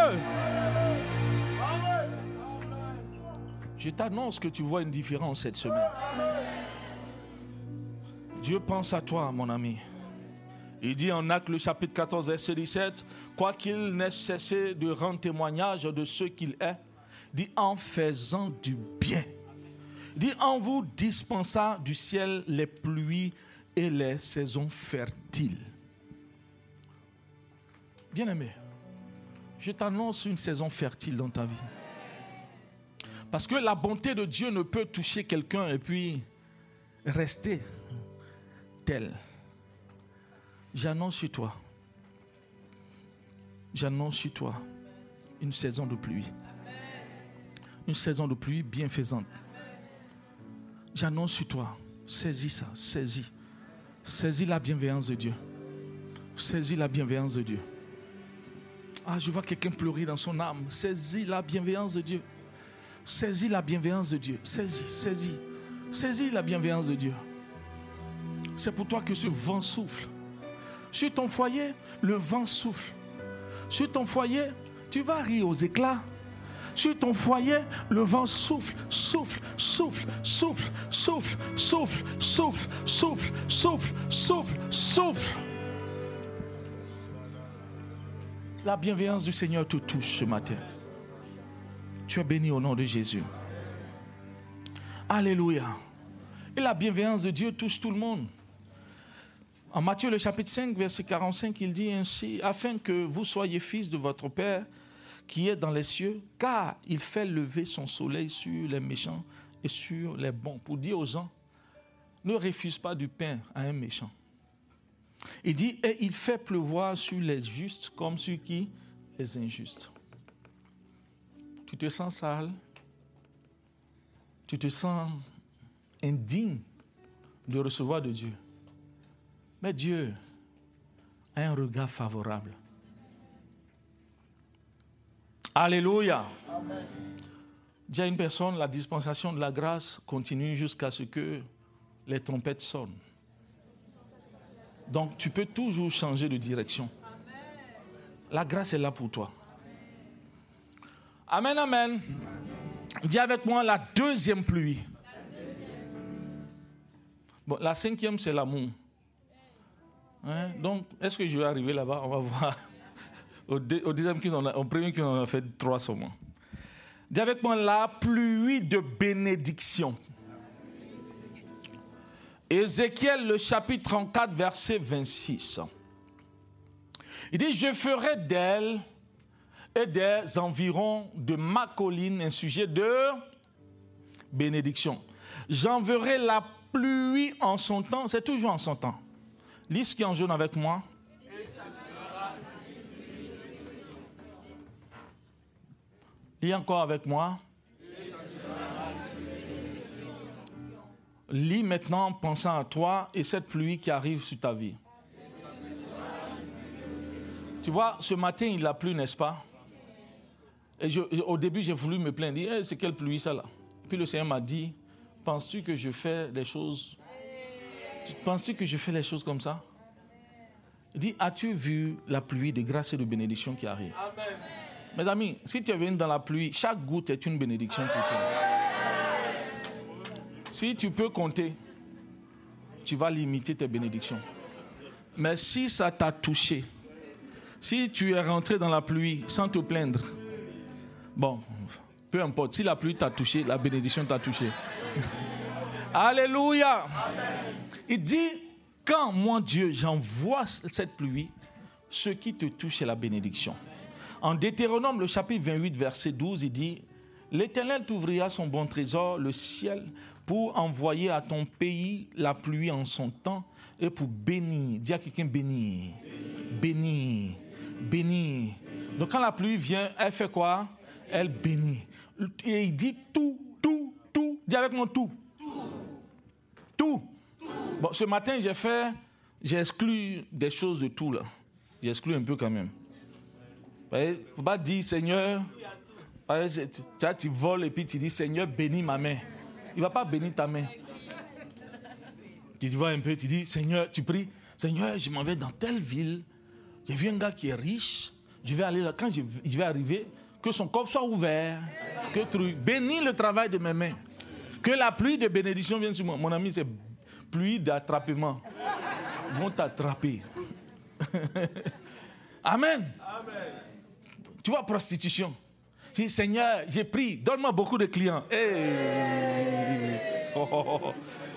Je t'annonce que tu vois une différence cette semaine. Dieu pense à toi, mon ami. Il dit en Actes le chapitre quatorze, verset dix-sept, quoiqu'il n'ait cessé de rendre témoignage de ce qu'il est, dit en faisant du bien. Dit en vous dispensant du ciel les pluies et les saisons fertiles. Bien-aimé, je t'annonce une saison fertile dans ta vie. Parce que la bonté de Dieu ne peut toucher quelqu'un et puis rester tel. J'annonce sur toi, j'annonce sur toi une saison de pluie. Une saison de pluie bienfaisante. J'annonce sur toi, saisis ça, saisis. Saisis la bienveillance de Dieu. Saisis la bienveillance de Dieu. Ah, je vois quelqu'un pleurer dans son âme. Saisis la bienveillance de Dieu. Saisis la bienveillance de Dieu. Saisis, saisis. Saisis la bienveillance de Dieu. C'est pour toi que ce vent souffle. Sur ton foyer, le vent souffle. Sur ton foyer, tu vas rire aux éclats. Sur ton foyer, le vent souffle, souffle, souffle, souffle, souffle, souffle, souffle, souffle, souffle, souffle, souffle. La bienveillance du Seigneur te touche ce matin. Tu es béni au nom de Jésus. Alléluia. Et la bienveillance de Dieu touche tout le monde. En Matthieu le chapitre cinq, verset quarante-cinq, il dit ainsi, afin que vous soyez fils de votre Père qui est dans les cieux, car il fait lever son soleil sur les méchants et sur les bons. Pour dire aux gens, ne refuse pas du pain à un méchant. Il dit, et il fait pleuvoir sur les justes comme sur qui? Les injustes. Tu te sens sale? Tu te sens indigne de recevoir de Dieu? Mais Dieu a un regard favorable. Alléluia. Amen. Dis à une personne, la dispensation de la grâce continue jusqu'à ce que les trompettes sonnent. Donc, tu peux toujours changer de direction. La grâce est là pour toi. Amen, amen. Dis avec moi la deuxième pluie. Bon, la cinquième, c'est l'amour. Hein? Donc, est-ce que je vais arriver là-bas? On va voir. Au, dé, au deuxième culte, au premier culte, on a fait trois seulement. Dis avec moi la pluie de bénédiction. Ézéchiel, le chapitre trente-quatre, verset vingt-six. Il dit, je ferai d'elle et des environs de ma colline un sujet de bénédiction. J'enverrai la pluie en son temps, c'est toujours en son temps. Lis ce qui est en jaune avec moi. Lis encore avec moi. Lis maintenant en pensant à toi et cette pluie qui arrive sur ta vie. Tu vois, ce matin, il a plu, n'est-ce pas? Et je, au début, j'ai voulu me plaindre. Hey, c'est quelle pluie, ça là? Puis le Seigneur m'a dit, penses-tu que je fais des choses... Penses-tu que je fais les choses comme ça? Il dit, as-tu vu la pluie de grâce et de bénédiction qui arrive? Amen. Mes amis, si tu es venu dans la pluie, chaque goutte est une bénédiction pour toi. Si tu peux compter, tu vas limiter tes bénédictions. Mais si ça t'a touché, si tu es rentré dans la pluie sans te plaindre, bon, peu importe, si la pluie t'a touché, la bénédiction t'a touché. Alléluia. Amen. Il dit, quand moi Dieu, j'envoie cette pluie, ce qui te touche, c'est la bénédiction. En Deutéronome, le chapitre vingt-huit, verset douze, il dit, l'Éternel t'ouvrira son bon trésor, le ciel, pour envoyer à ton pays la pluie en son temps et pour bénir. Dis à quelqu'un bénir. Bénir. Bénir. Donc quand la pluie vient, elle fait quoi? Elle bénit. Et il dit tout, tout, tout. Dis avec moi tout. Tout. Tout. Bon, ce matin, j'ai fait, j'ai exclu des choses de tout là. J'ai exclu un peu quand même. Il ne faut pas dire, Seigneur, tu, tu voles et puis tu dis, Seigneur, bénis ma main. Il ne va pas bénir ta main. Tu vois un peu, tu dis, Seigneur, tu pries, Seigneur, je m'en vais dans telle ville. J'ai vu un gars qui est riche. Je vais aller là. Quand je, je vais arriver, que son coffre soit ouvert. Que tu bénis le travail de mes mains. Que la pluie de bénédiction vienne sur moi. Mon ami, c'est pluie d'attrapement. Ils vont t'attraper. Amen. Amen. Tu vois, prostitution. Je dis, Seigneur, j'ai pris, donne-moi beaucoup de clients. Hey. Oh, oh,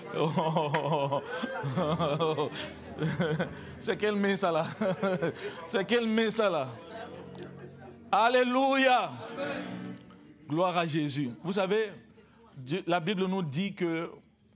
oh, oh. C'est quelle main ça là? C'est quelle main ça là? Alléluia. Amen. Gloire à Jésus. Vous savez, Dieu, la Bible nous dit que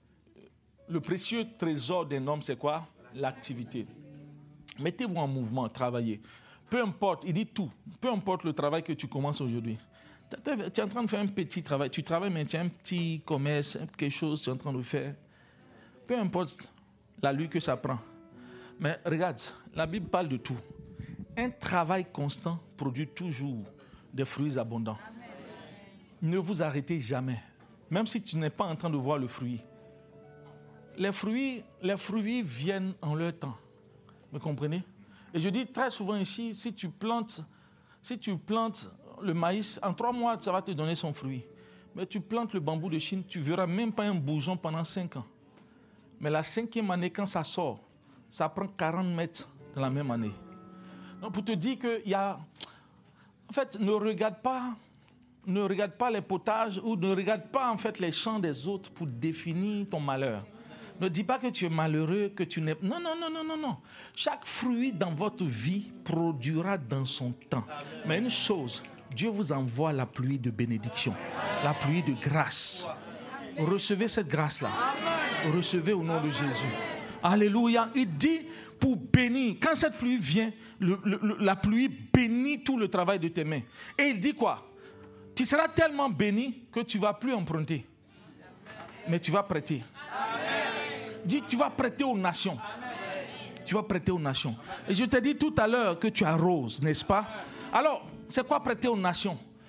le précieux trésor d'un homme, c'est quoi? L'activité. Mettez-vous en mouvement, travaillez. Peu importe, il dit tout. Peu importe le travail que tu commences aujourd'hui. Tu es en train de faire un petit travail. Tu travailles, mais tu as un petit commerce, quelque chose que tu es en train de faire. Peu importe la lutte que ça prend. Mais regarde, la Bible parle de tout. Un travail constant produit toujours des fruits abondants. Ne vous arrêtez jamais. Même si tu n'es pas en train de voir le fruit. Les fruits, les fruits viennent en leur temps. Vous comprenez? Et je dis très souvent ici, si tu plantes, si tu plantes le maïs, en trois mois, ça va te donner son fruit. Mais tu plantes le bambou de Chine, tu ne verras même pas un bourgeon pendant cinq ans. Mais la cinquième année, quand ça sort, ça prend quarante mètres dans la même année. Donc pour te dire qu'il y a... En fait, ne regarde pas, ne regarde pas les potages ou ne regarde pas en fait les champs des autres pour définir ton malheur. Ne dis pas que tu es malheureux, que tu n'es... Non, non, non, non, non, non. Chaque fruit dans votre vie produira dans son temps. Amen. Mais une chose, Dieu vous envoie la pluie de bénédiction, la pluie de grâce. Recevez cette grâce-là. Amen. Recevez au nom de Jésus. Alléluia. Il dit pour bénir. Quand cette pluie vient, le, le, la pluie bénit tout le travail de tes mains. Et il dit quoi? Tu seras tellement béni que tu ne vas plus emprunter. Mais tu vas prêter. Dis, tu vas prêter aux nations. Amen. Tu vas prêter aux nations. Et je t'ai dit tout à l'heure que tu arroses, n'est-ce pas? Alors, c'est quoi prêter aux nations?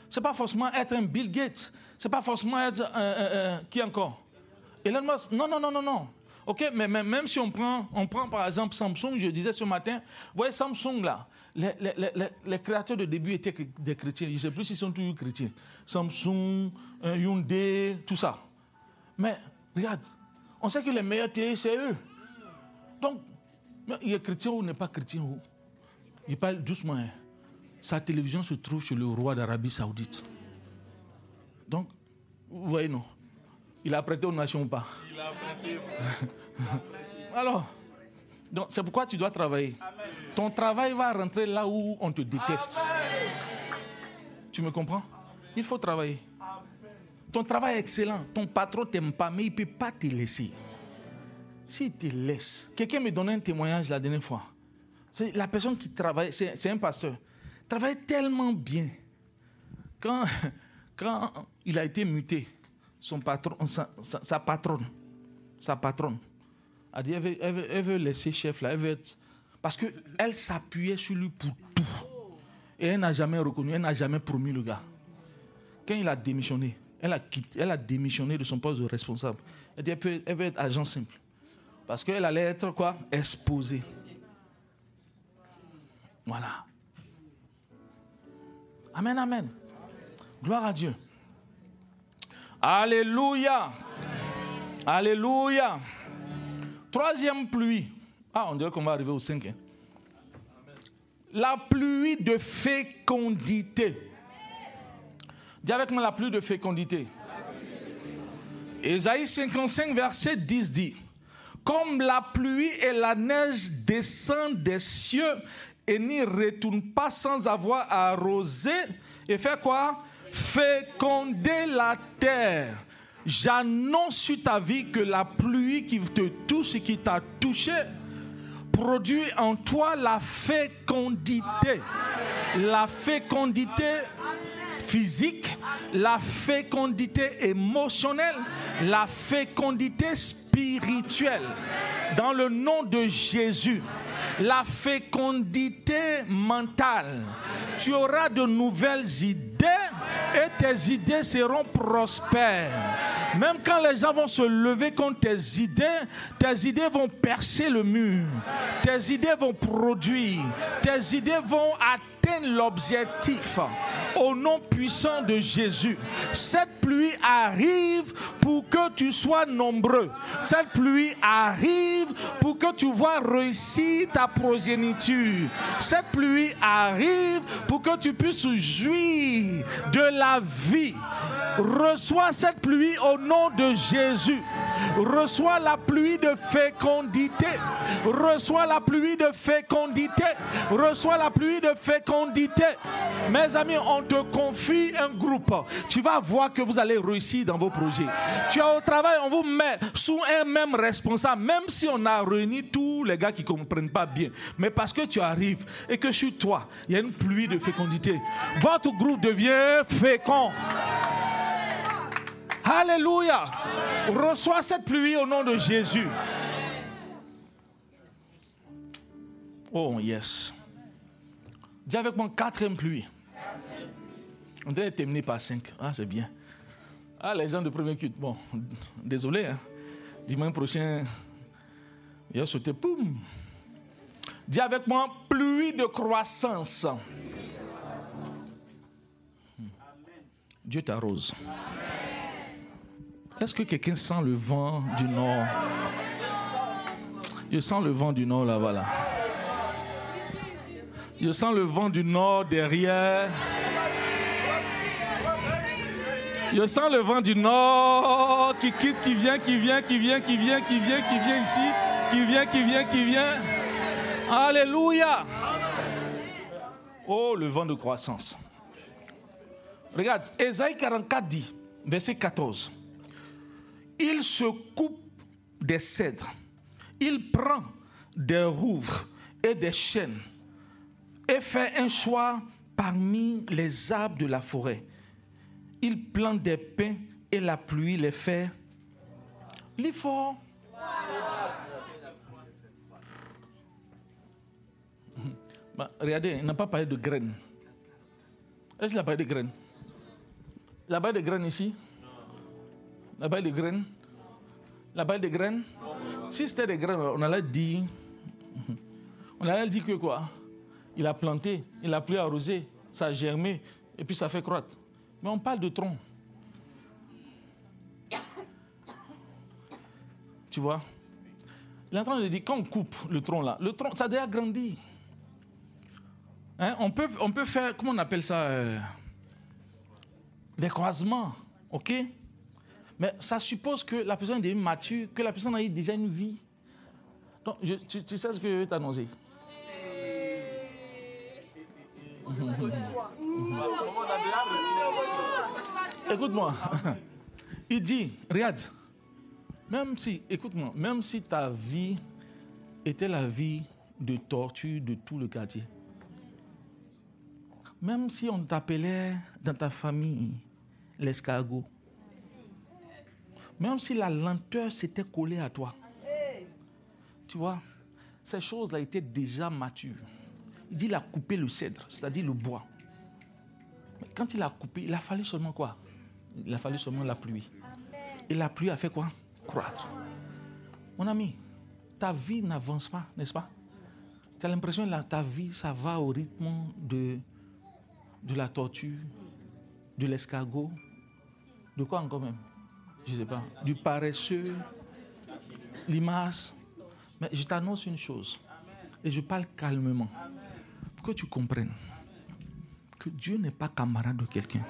C'est pas forcément être un Bill Gates. C'est pas forcément être... Euh, euh, euh, qui encore? Elon Musk. Non, non, non, non, non. OK, mais même si on prend, on prend par exemple Samsung, je disais ce matin, vous voyez Samsung là, les, les, les, les créateurs de début étaient des chrétiens. Je ne sais plus s'ils sont toujours chrétiens. Samsung, euh, Hyundai, tout ça. Mais regarde, on sait que les meilleurs télé, c'est eux. Donc, il est chrétien ou n'est pas chrétien. Il parle doucement. Hein. Sa télévision se trouve chez le roi d'Arabie Saoudite. Donc, vous voyez, non? Il a prêté aux nations ou pas? Il a prêté. Alors, donc, c'est pourquoi tu dois travailler. Amen. Ton travail va rentrer là où on te déteste. Amen. Tu me comprends? Il faut travailler. Amen. Ton travail est excellent. Ton patron ne t'aime pas, mais il ne peut pas te laisser. S'il te laisse, quelqu'un me donnait un témoignage la dernière fois. C'est la personne qui travaille, c'est, c'est un pasteur, travaille tellement bien. Quand, quand il a été muté, son patron, sa, sa, sa patronne, sa patronne, a dit, elle veut, elle veut, elle veut laisser chef là, elle veut être... Parce qu'elle s'appuyait sur lui pour tout. Et elle n'a jamais reconnu, elle n'a jamais promis le gars. Quand il a démissionné, elle a, quitté, elle a démissionné de son poste de responsable. Elle dit, elle, peut, elle veut être agent simple. Parce qu'elle allait être quoi? Exposée. Voilà. Amen, amen. Gloire à Dieu. Alléluia. Alléluia. Troisième pluie. Ah, on dirait qu'on va arriver au cinq. Hein. La pluie de fécondité. Dis avec moi la pluie de fécondité. Ésaïe cinquante-cinq, verset dix dit: comme la pluie et la neige descendent des cieux et n'y retournent pas sans avoir arrosé et faire quoi? Féconder la terre. J'annonce sur ta vie que la pluie qui te touche et qui t'a touché produit en toi la fécondité. La fécondité physique, la fécondité émotionnelle, la fécondité spirituelle. Dans le nom de Jésus, la fécondité mentale. Tu auras de nouvelles idées et tes idées seront prospères. Même quand les gens vont se lever contre tes idées, tes idées vont percer le mur. Tes idées vont produire. Tes idées vont atteindre l'objectif. Au nom puissant de Jésus. Cette pluie arrive pour que tu sois nombreux. Cette pluie arrive pour que tu vois réussir ta progéniture. Cette pluie arrive pour que tu puisses jouir de la vie. Reçois cette pluie au nom de Jésus. Reçois la pluie de fécondité. Reçois la pluie de fécondité. Reçois la pluie de fécondité. Mes amis, on te confie un groupe. Tu vas voir que vous allez réussir dans vos projets. Tu es au travail, on vous met sous un même responsable, même si on a réuni tous les gars qui ne comprennent pas bien. Mais parce que tu arrives et que sur toi, il y a une pluie de fécondité. Votre groupe devient fécond. Alléluia. Reçois cette pluie au nom de Jésus. Oh yes. Dis avec moi quatrième pluie. On devrait terminer par cinq. Ah, c'est bien. Ah, les gens de premier culte. Bon, désolé. Hein. Dimanche prochain, il a sauté. Poum. Dis avec moi pluie de croissance. Dieu t'arrose. Est-ce que quelqu'un sent le vent du nord? Je sens le vent du nord là-bas. Là. Je sens le vent du nord derrière. Je sens le vent du nord qui quitte, qui vient, qui vient, qui vient, qui vient, qui vient, qui vient ici, qui vient, qui vient, qui vient. Alléluia. Oh, le vent de croissance. Regarde, Ésaïe quarante-quatre dit, verset quatorze. Il se coupe des cèdres, il prend des rouvres et des chênes et fait un choix parmi les arbres de la forêt. Il plante des pins et la pluie les fait l'effort. Bah, regardez, il n'a pas parlé de graines. Est-ce qu'il a parlé de graines? Là-bas, il y a des graines ici. Là-bas, il y a des graines. Là-bas, il y a des graines. Si c'était des graines, on allait dire... On allait dire que quoi? Il a planté, il a plu arrosé, ça a germé, et puis ça fait croître. Mais on parle de tronc. Tu vois? Il est en train de dire, quand on coupe le tronc là, le tronc, ça a déjà grandi. Hein? On peut, on peut faire, comment on appelle ça? Euh, des croisements, ok? Mais ça suppose que la personne est mature, que la personne a eu déjà une vie. Donc, je, tu, tu sais ce que je vais t'annoncer? Écoute-moi. Il dit, regarde, même si, écoute-moi, même si ta vie était la vie de torture de tout le quartier, même si on t'appelait dans ta famille l'escargot, même si la lenteur s'était collée à toi, tu vois, ces choses-là étaient déjà matures. Il dit qu'il a coupé le cèdre, c'est-à-dire le bois. Mais quand il a coupé, il a fallu seulement quoi? Il a fallu seulement la pluie. Et la pluie a fait quoi? Croître. Mon ami, ta vie n'avance pas, n'est-ce pas? Tu as l'impression que ta vie, ça va au rythme de, de la tortue, de l'escargot, de quoi encore même? Je ne sais pas. Du paresseux, limace. Mais je t'annonce une chose, et je parle calmement, pour que tu comprennes que Dieu n'est pas camarade de quelqu'un.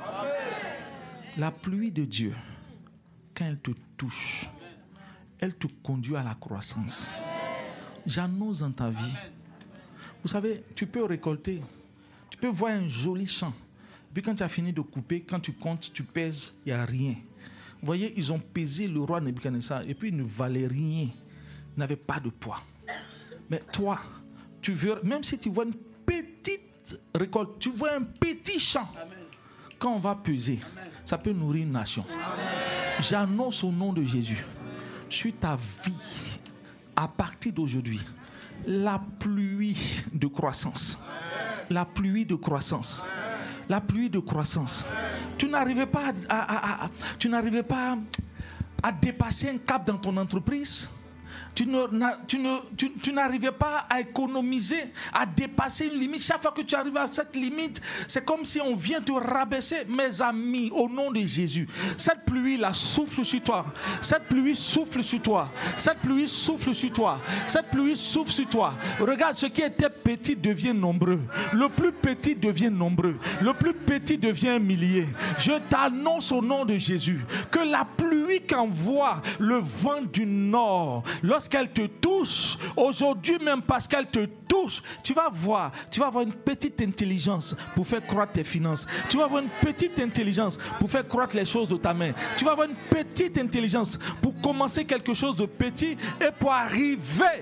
La pluie de Dieu, quand elle te touche, elle te conduit à la croissance. J'annonce dans ta vie. Vous savez, tu peux récolter, tu peux voir un joli champ, puis quand tu as fini de couper, quand tu comptes, tu pèses, il n'y a rien. Vous voyez, ils ont pesé le roi Nebuchadnezzar, et puis il ne valait rien. N'avait pas de poids. Mais toi, tu veux, même si tu vois une petite récolte, tu vois un petit champ, amen. Quand on va peser, amen. Ça peut nourrir une nation. Amen. J'annonce au nom de Jésus, sur ta vie, à partir d'aujourd'hui, la pluie de croissance. Amen. La pluie de croissance. Amen. La pluie de croissance. Amen. Tu n'arrivais pas à, à, à, tu n'arrivais pas à dépasser un cap dans ton entreprise. Tu, ne, tu, ne, tu, tu n'arrivais pas à économiser, à dépasser une limite. Chaque fois que tu arrives à cette limite, c'est comme si on vient te rabaisser. Mes amis, au nom de Jésus, cette pluie-là souffle sur toi. Cette pluie souffle sur toi. Cette pluie souffle sur toi. Cette pluie souffle sur toi. Regarde, ce qui était petit devient nombreux. Le plus petit devient nombreux. Le plus petit devient un millier. Je t'annonce au nom de Jésus que la pluie qu'envoie le vent du nord, lorsqu'elle te touche, aujourd'hui même parce qu'elle te touche, tu vas voir, tu vas avoir une petite intelligence pour faire croître tes finances. Tu vas avoir une petite intelligence pour faire croître les choses de ta main. Tu vas avoir une petite intelligence pour commencer quelque chose de petit et pour arriver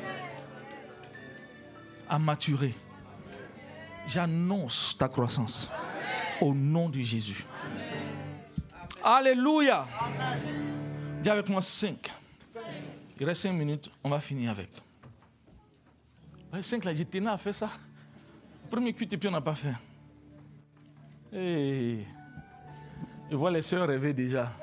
à maturer. J'annonce ta croissance au nom de Jésus. Alléluia. Dis avec moi cinq. Il reste cinq minutes, on va finir avec. Cinq là, j'ai tenu à faire ça. Premier culte et puis on n'a pas fait. Hey. Je vois les sœurs rêver déjà.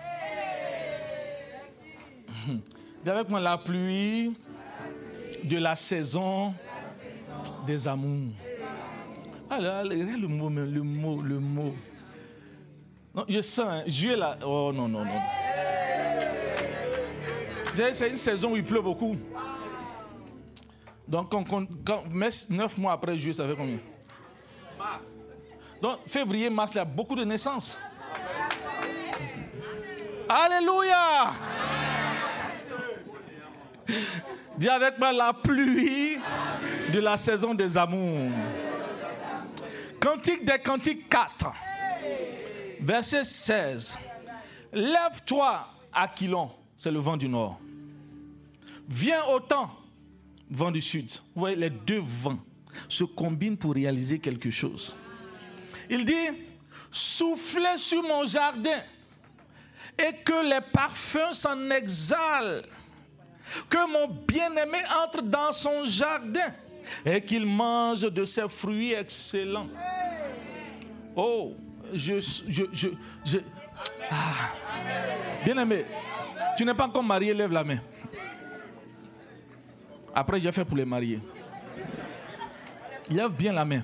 Dis avec moi la pluie de la saison des amours. Alors, le mot, le mot, le mot. Non, je sens, hein, juillet là. Oh non, non, non. C'est une saison où il pleut beaucoup. Donc, quand on met neuf mois après juillet, ça fait combien? Mars. Donc, février, mars, il y a beaucoup de naissances. Alléluia. Dis avec moi la pluie de la saison des amours. Cantique des Cantiques quatre, verset seize. Lève-toi, Aquilon, c'est le vent du nord. Viens au temps, vent du sud. Vous voyez, les deux vents se combinent pour réaliser quelque chose. Il dit, soufflez sur mon jardin et que les parfums s'en exhalent. Que mon bien-aimé entre dans son jardin et qu'il mange de ses fruits excellents. Oh, je... je, je, je ah. Bien-aimé, tu n'es pas encore marié, lève la main. Après, j'ai fait pour les mariés. Lève bien la main.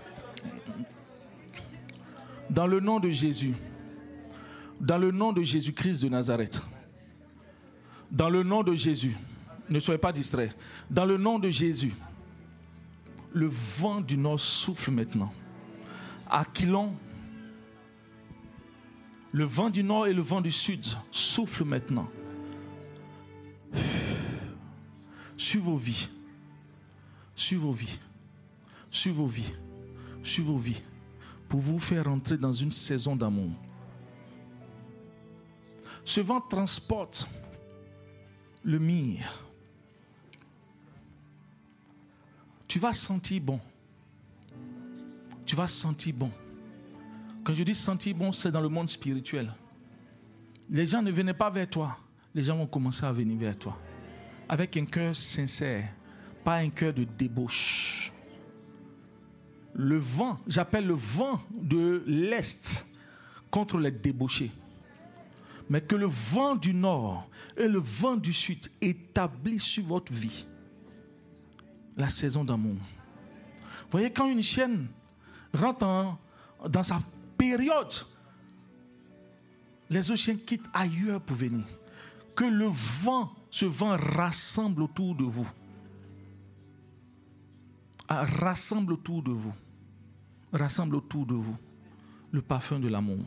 Dans le nom de Jésus, dans le nom de Jésus-Christ de Nazareth, dans le nom de Jésus, ne soyez pas distraits. Dans le nom de Jésus, le vent du nord souffle maintenant. Aquilon, le vent du nord et le vent du sud soufflent maintenant sur vos vies, sur vos vies, sur vos vies, sur vos vies, pour vous faire entrer dans une saison d'amour. Ce vent transporte le myrrhe. Tu vas sentir bon. Tu vas sentir bon. Quand je dis sentir bon, c'est dans le monde spirituel. Les gens ne venaient pas vers toi. Les gens vont commencer à venir vers toi. Avec un cœur sincère. Pas un cœur de débauche. Le vent, j'appelle le vent de l'Est contre les débauchés. Mais que le vent du Nord et le vent du Sud établissent sur votre vie la saison d'amour. Vous voyez, quand une chienne rentre en, dans sa période, les autres chiens quittent ailleurs pour venir. Que le vent, ce vent rassemble autour de vous. Ah, rassemble autour de vous. Rassemble autour de vous le parfum de l'amour.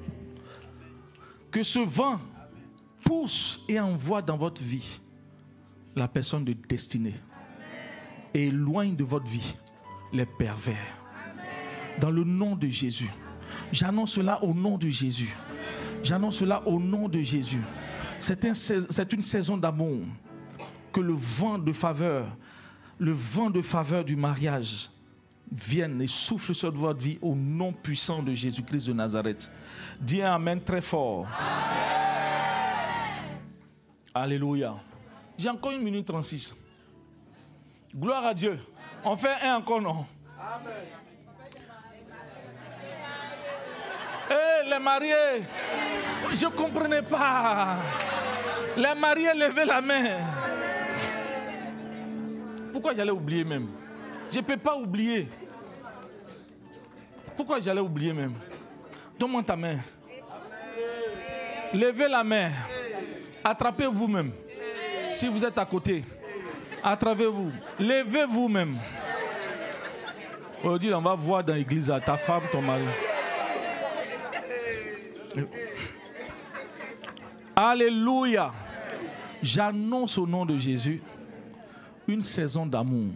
Que ce vent pousse et envoie dans votre vie la personne de destinée. Et éloigne de votre vie les pervers. Dans le nom de Jésus. J'annonce cela au nom de Jésus. J'annonce cela au nom de Jésus. C'est, un, c'est une saison d'amour. Que le vent de faveur, le vent de faveur du mariage vienne et souffle sur votre vie au nom puissant de Jésus-Christ de Nazareth. Dis un amen très fort. Amen. Alléluia. J'ai encore une minute trente-six. Gloire à Dieu. On fait un encore, non? Amen. Eh, les mariés, je ne comprenais pas. Les mariés, levez la main. Pourquoi j'allais oublier même? Je ne peux pas oublier. Pourquoi j'allais oublier même? Donne-moi ta main. Levez la main. Attrapez vous-même. Si vous êtes à côté, attrapez-vous. Levez vous-même. Aujourd'hui, on va voir dans l'église ta femme, ton mari. Alléluia. J'annonce au nom de Jésus une saison d'amour.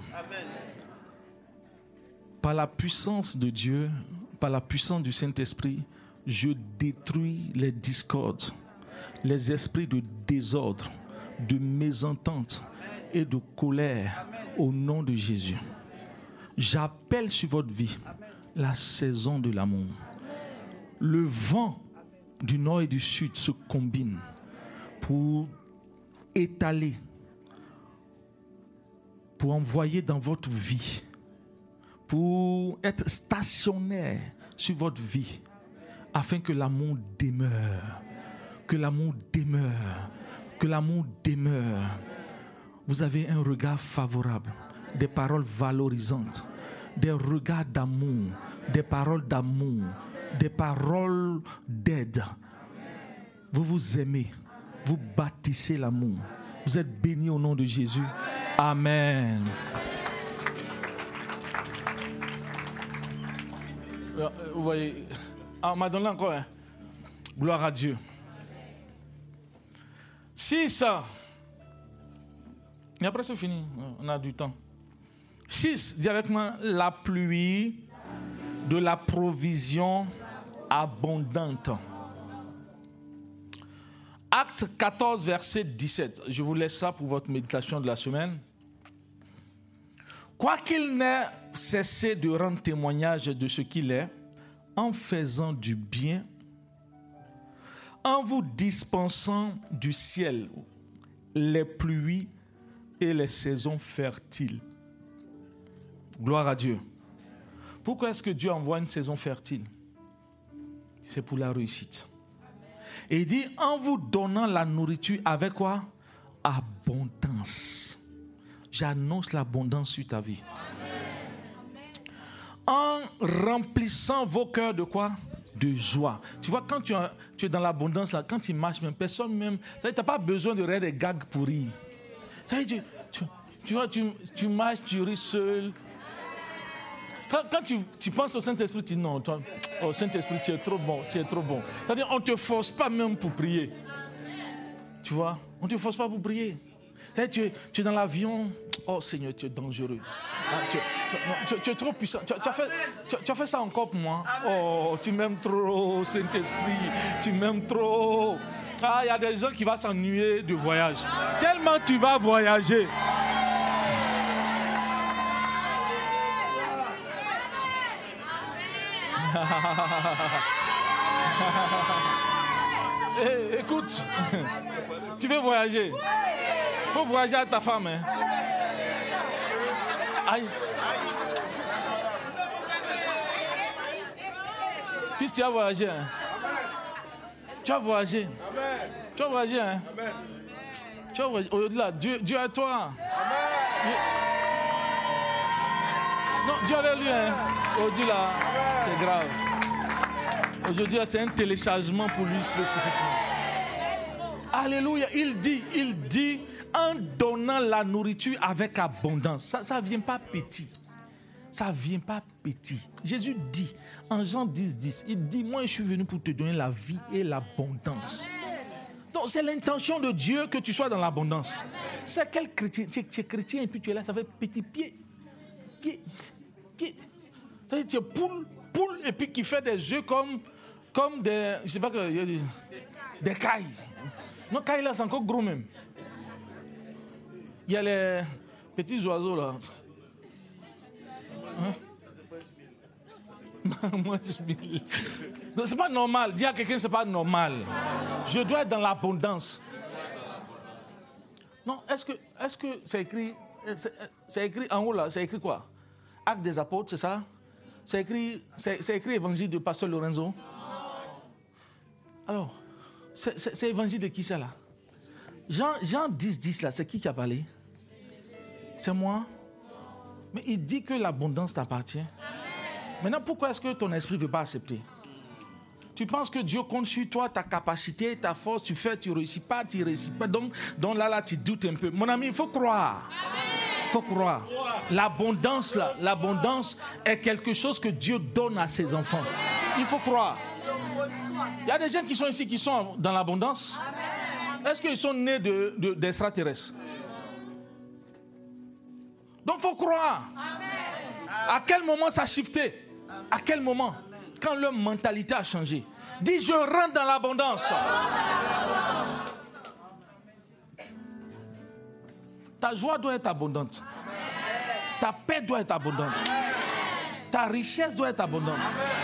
Par la puissance de Dieu, par la puissance du Saint-Esprit, je détruis les discordes, les esprits de désordre, de mésentente et de colère au nom de Jésus. J'appelle sur votre vie la saison de l'amour. Le vent du nord et du sud se combine pour étaler, pour envoyer dans votre vie, pour être stationnaire sur votre vie, afin que l'amour demeure, que l'amour demeure, que l'amour demeure. Vous avez un regard favorable, des paroles valorisantes, des regards d'amour, des paroles d'amour, des paroles d'aide. Vous vous aimez, vous bâtissez l'amour. Vous êtes bénis au nom de Jésus. Amen. Vous voyez, on m'a donné encore un. Gloire à Dieu. Six. Et après c'est fini, on a du temps. Six, dis avec moi, la pluie de la provision abondante. Acte quatorze, verset dix-sept. Je vous laisse ça pour votre méditation de la semaine. Quoiqu'il n'ait cessé de rendre témoignage de ce qu'il est, en faisant du bien, en vous dispensant du ciel les pluies et les saisons fertiles. Gloire à Dieu. Pourquoi est-ce que Dieu envoie une saison fertile? c'est pour la réussite. Et il dit, en vous donnant la nourriture avec quoi? Abondance. J'annonce l'abondance sur ta vie. En remplissant vos cœurs de quoi? De joie. Tu vois, quand tu, as, tu es dans l'abondance, là, quand tu marches, même personne même... Tu n'as pas besoin de rire des gags pour rire. Tu, tu, tu, tu vois, tu, tu marches, tu ris seul. Quand, quand tu, tu penses au Saint-Esprit, tu dis non, toi, oh Saint-Esprit, tu es trop bon, tu es trop bon. C'est-à-dire, on ne te force pas même pour prier. Tu vois, on ne te force pas pour prier. Tu es, tu es dans l'avion, oh Seigneur, tu es dangereux. Ah, tu, tu, tu, tu es trop puissant. Tu, tu, as fait, tu, tu as fait ça encore pour moi. Oh, tu m'aimes trop, Saint-Esprit. Tu m'aimes trop. Ah, il y a des gens qui vont s'ennuyer de voyage. Tellement tu vas voyager. Hey, écoute, tu veux voyager? Il faut voyager avec ta femme. Hein? Aïe. Fils, tu as voyagé. Hein? Tu as voyagé. Tu as voyagé. Hein? Tu as voyagé. Au-delà, Dieu, Dieu à toi. Dieu... Non, Dieu avec lui. Hein? Aujourd'hui, là, c'est grave. Aujourd'hui, c'est un téléchargement pour lui spécifiquement. Alléluia. Il dit, il dit, en donnant la nourriture avec abondance. Ça ne vient pas petit. Ça ne vient pas petit. Jésus dit, en Jean dix, dix, il dit, moi je suis venu pour te donner la vie et l'abondance. Donc c'est l'intention de Dieu que tu sois dans l'abondance. C'est quel chrétien? Tu es, tu es chrétien et puis tu es là, ça fait petit pied. Pied. Pied. Ça veut dire, tu es poule, poule et puis qui fait des œufs comme, comme des, je sais pas que, des, des cailles. Non, cailles là, c'est encore gros même. Il y a les petits oiseaux là. Hein? Moi, je... C'est pas normal. Dire à quelqu'un, c'est pas normal. Je dois être dans l'abondance. Non, est-ce que, est-ce que c'est écrit, c'est, c'est écrit en haut là, c'est écrit quoi? Actes des apôtres, c'est ça? C'est écrit, c'est, c'est écrit évangile de Pasteur Lorenzo. Alors, c'est, c'est, c'est évangile de qui ça là? Jean, Jean dix, dix là, c'est qui qui a parlé? C'est moi. Mais il dit que l'abondance t'appartient. Maintenant, pourquoi est-ce que ton esprit ne veut pas accepter? Tu penses que Dieu compte sur toi, ta capacité, ta force, tu fais, tu ne réussis pas, tu ne réussis pas. Donc, donc là, là, tu doutes un peu. Mon ami, il faut croire. Il faut croire. L'abondance, là, l'abondance est quelque chose que Dieu donne à ses enfants. Il faut croire. Il y a des gens qui sont ici, qui sont dans l'abondance. Est-ce qu'ils sont nés de, de, d'extraterrestres? Donc, il faut croire. À quel moment ça a shifté? À quel moment? Quand leur mentalité a changé. Dis, je rentre dans l'abondance. Ta joie doit être abondante. Ta paix doit être abondante. Ta richesse doit être abondante.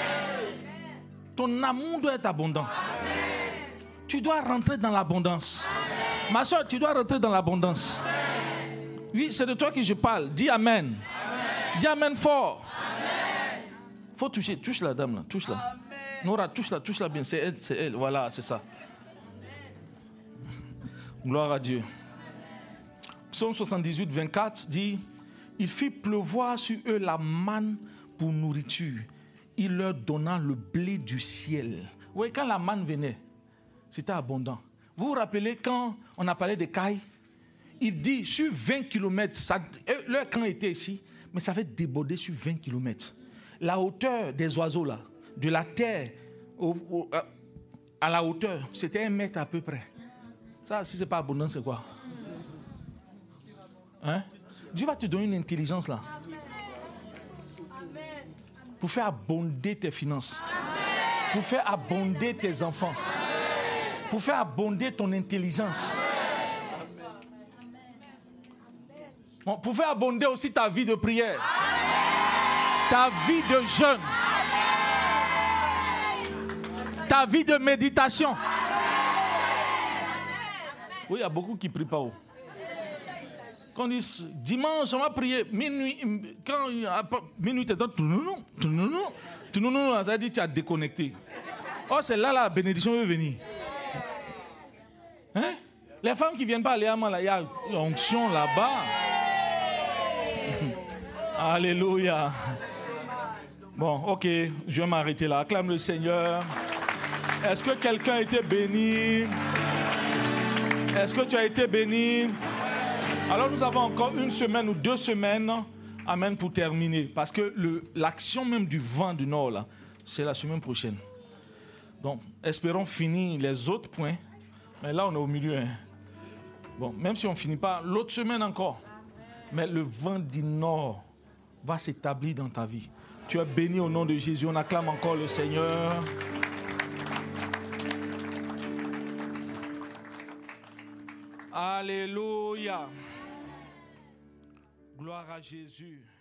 Ton amour doit être abondant. Tu dois rentrer dans l'abondance. Ma soeur, tu dois rentrer dans l'abondance. Oui, c'est de toi que je parle. Dis amen. Amen. Dis amen fort. Amen. Faut toucher. Touche la dame là. Touche-la. Amen. Nora, touche-la, touche-la bien. C'est elle, c'est elle. Voilà, c'est ça. Amen. Gloire à Dieu. Psaume soixante-dix-huit, vingt-quatre dit, il fit pleuvoir sur eux la manne pour nourriture. Il leur donna le blé du ciel. Oui, quand la manne venait, c'était abondant. Vous vous rappelez quand on a parlé des cailles? Il dit, sur vingt kilomètres, ça, leur camp était ici, mais ça avait débordé sur vingt kilomètres. La hauteur des oiseaux, là, de la terre au, au, à la hauteur, c'était un mètre à peu près. Ça, si ce n'est pas abondant, c'est quoi? Hein? Dieu va te donner une intelligence, là, pour faire abonder tes finances, pour faire abonder tes enfants, pour faire abonder ton intelligence. Bon, pour faire abonder aussi ta vie de prière, ta vie de jeûne, ta vie de méditation. Oui, il y a beaucoup qui ne prient pas haut. Quand on dit dimanche, on va prier, minuit, quand minuit, tu es dans tout non, tout non, tout non, ça veut dire que tu as déconnecté. Oh, c'est là la bénédiction veut venir. Hein? Les femmes qui ne viennent pas à Léaman, là, il y a une onction là-bas. Alléluia. Bon, ok, je vais m'arrêter là. Acclame le Seigneur. Est-ce que quelqu'un a été béni? Est-ce que tu as été béni? Alors nous avons encore une semaine ou deux semaines, amen, pour terminer. Parce que le, l'action même du vent du nord, là, c'est la semaine prochaine. Donc, espérons finir les autres points. Mais là, on est au milieu. Hein. Bon, même si on ne finit pas, l'autre semaine encore. Mais le vent du nord va s'établir dans ta vie. Tu es béni au nom de Jésus. On acclame encore le Seigneur. Alléluia. Gloire à Jésus.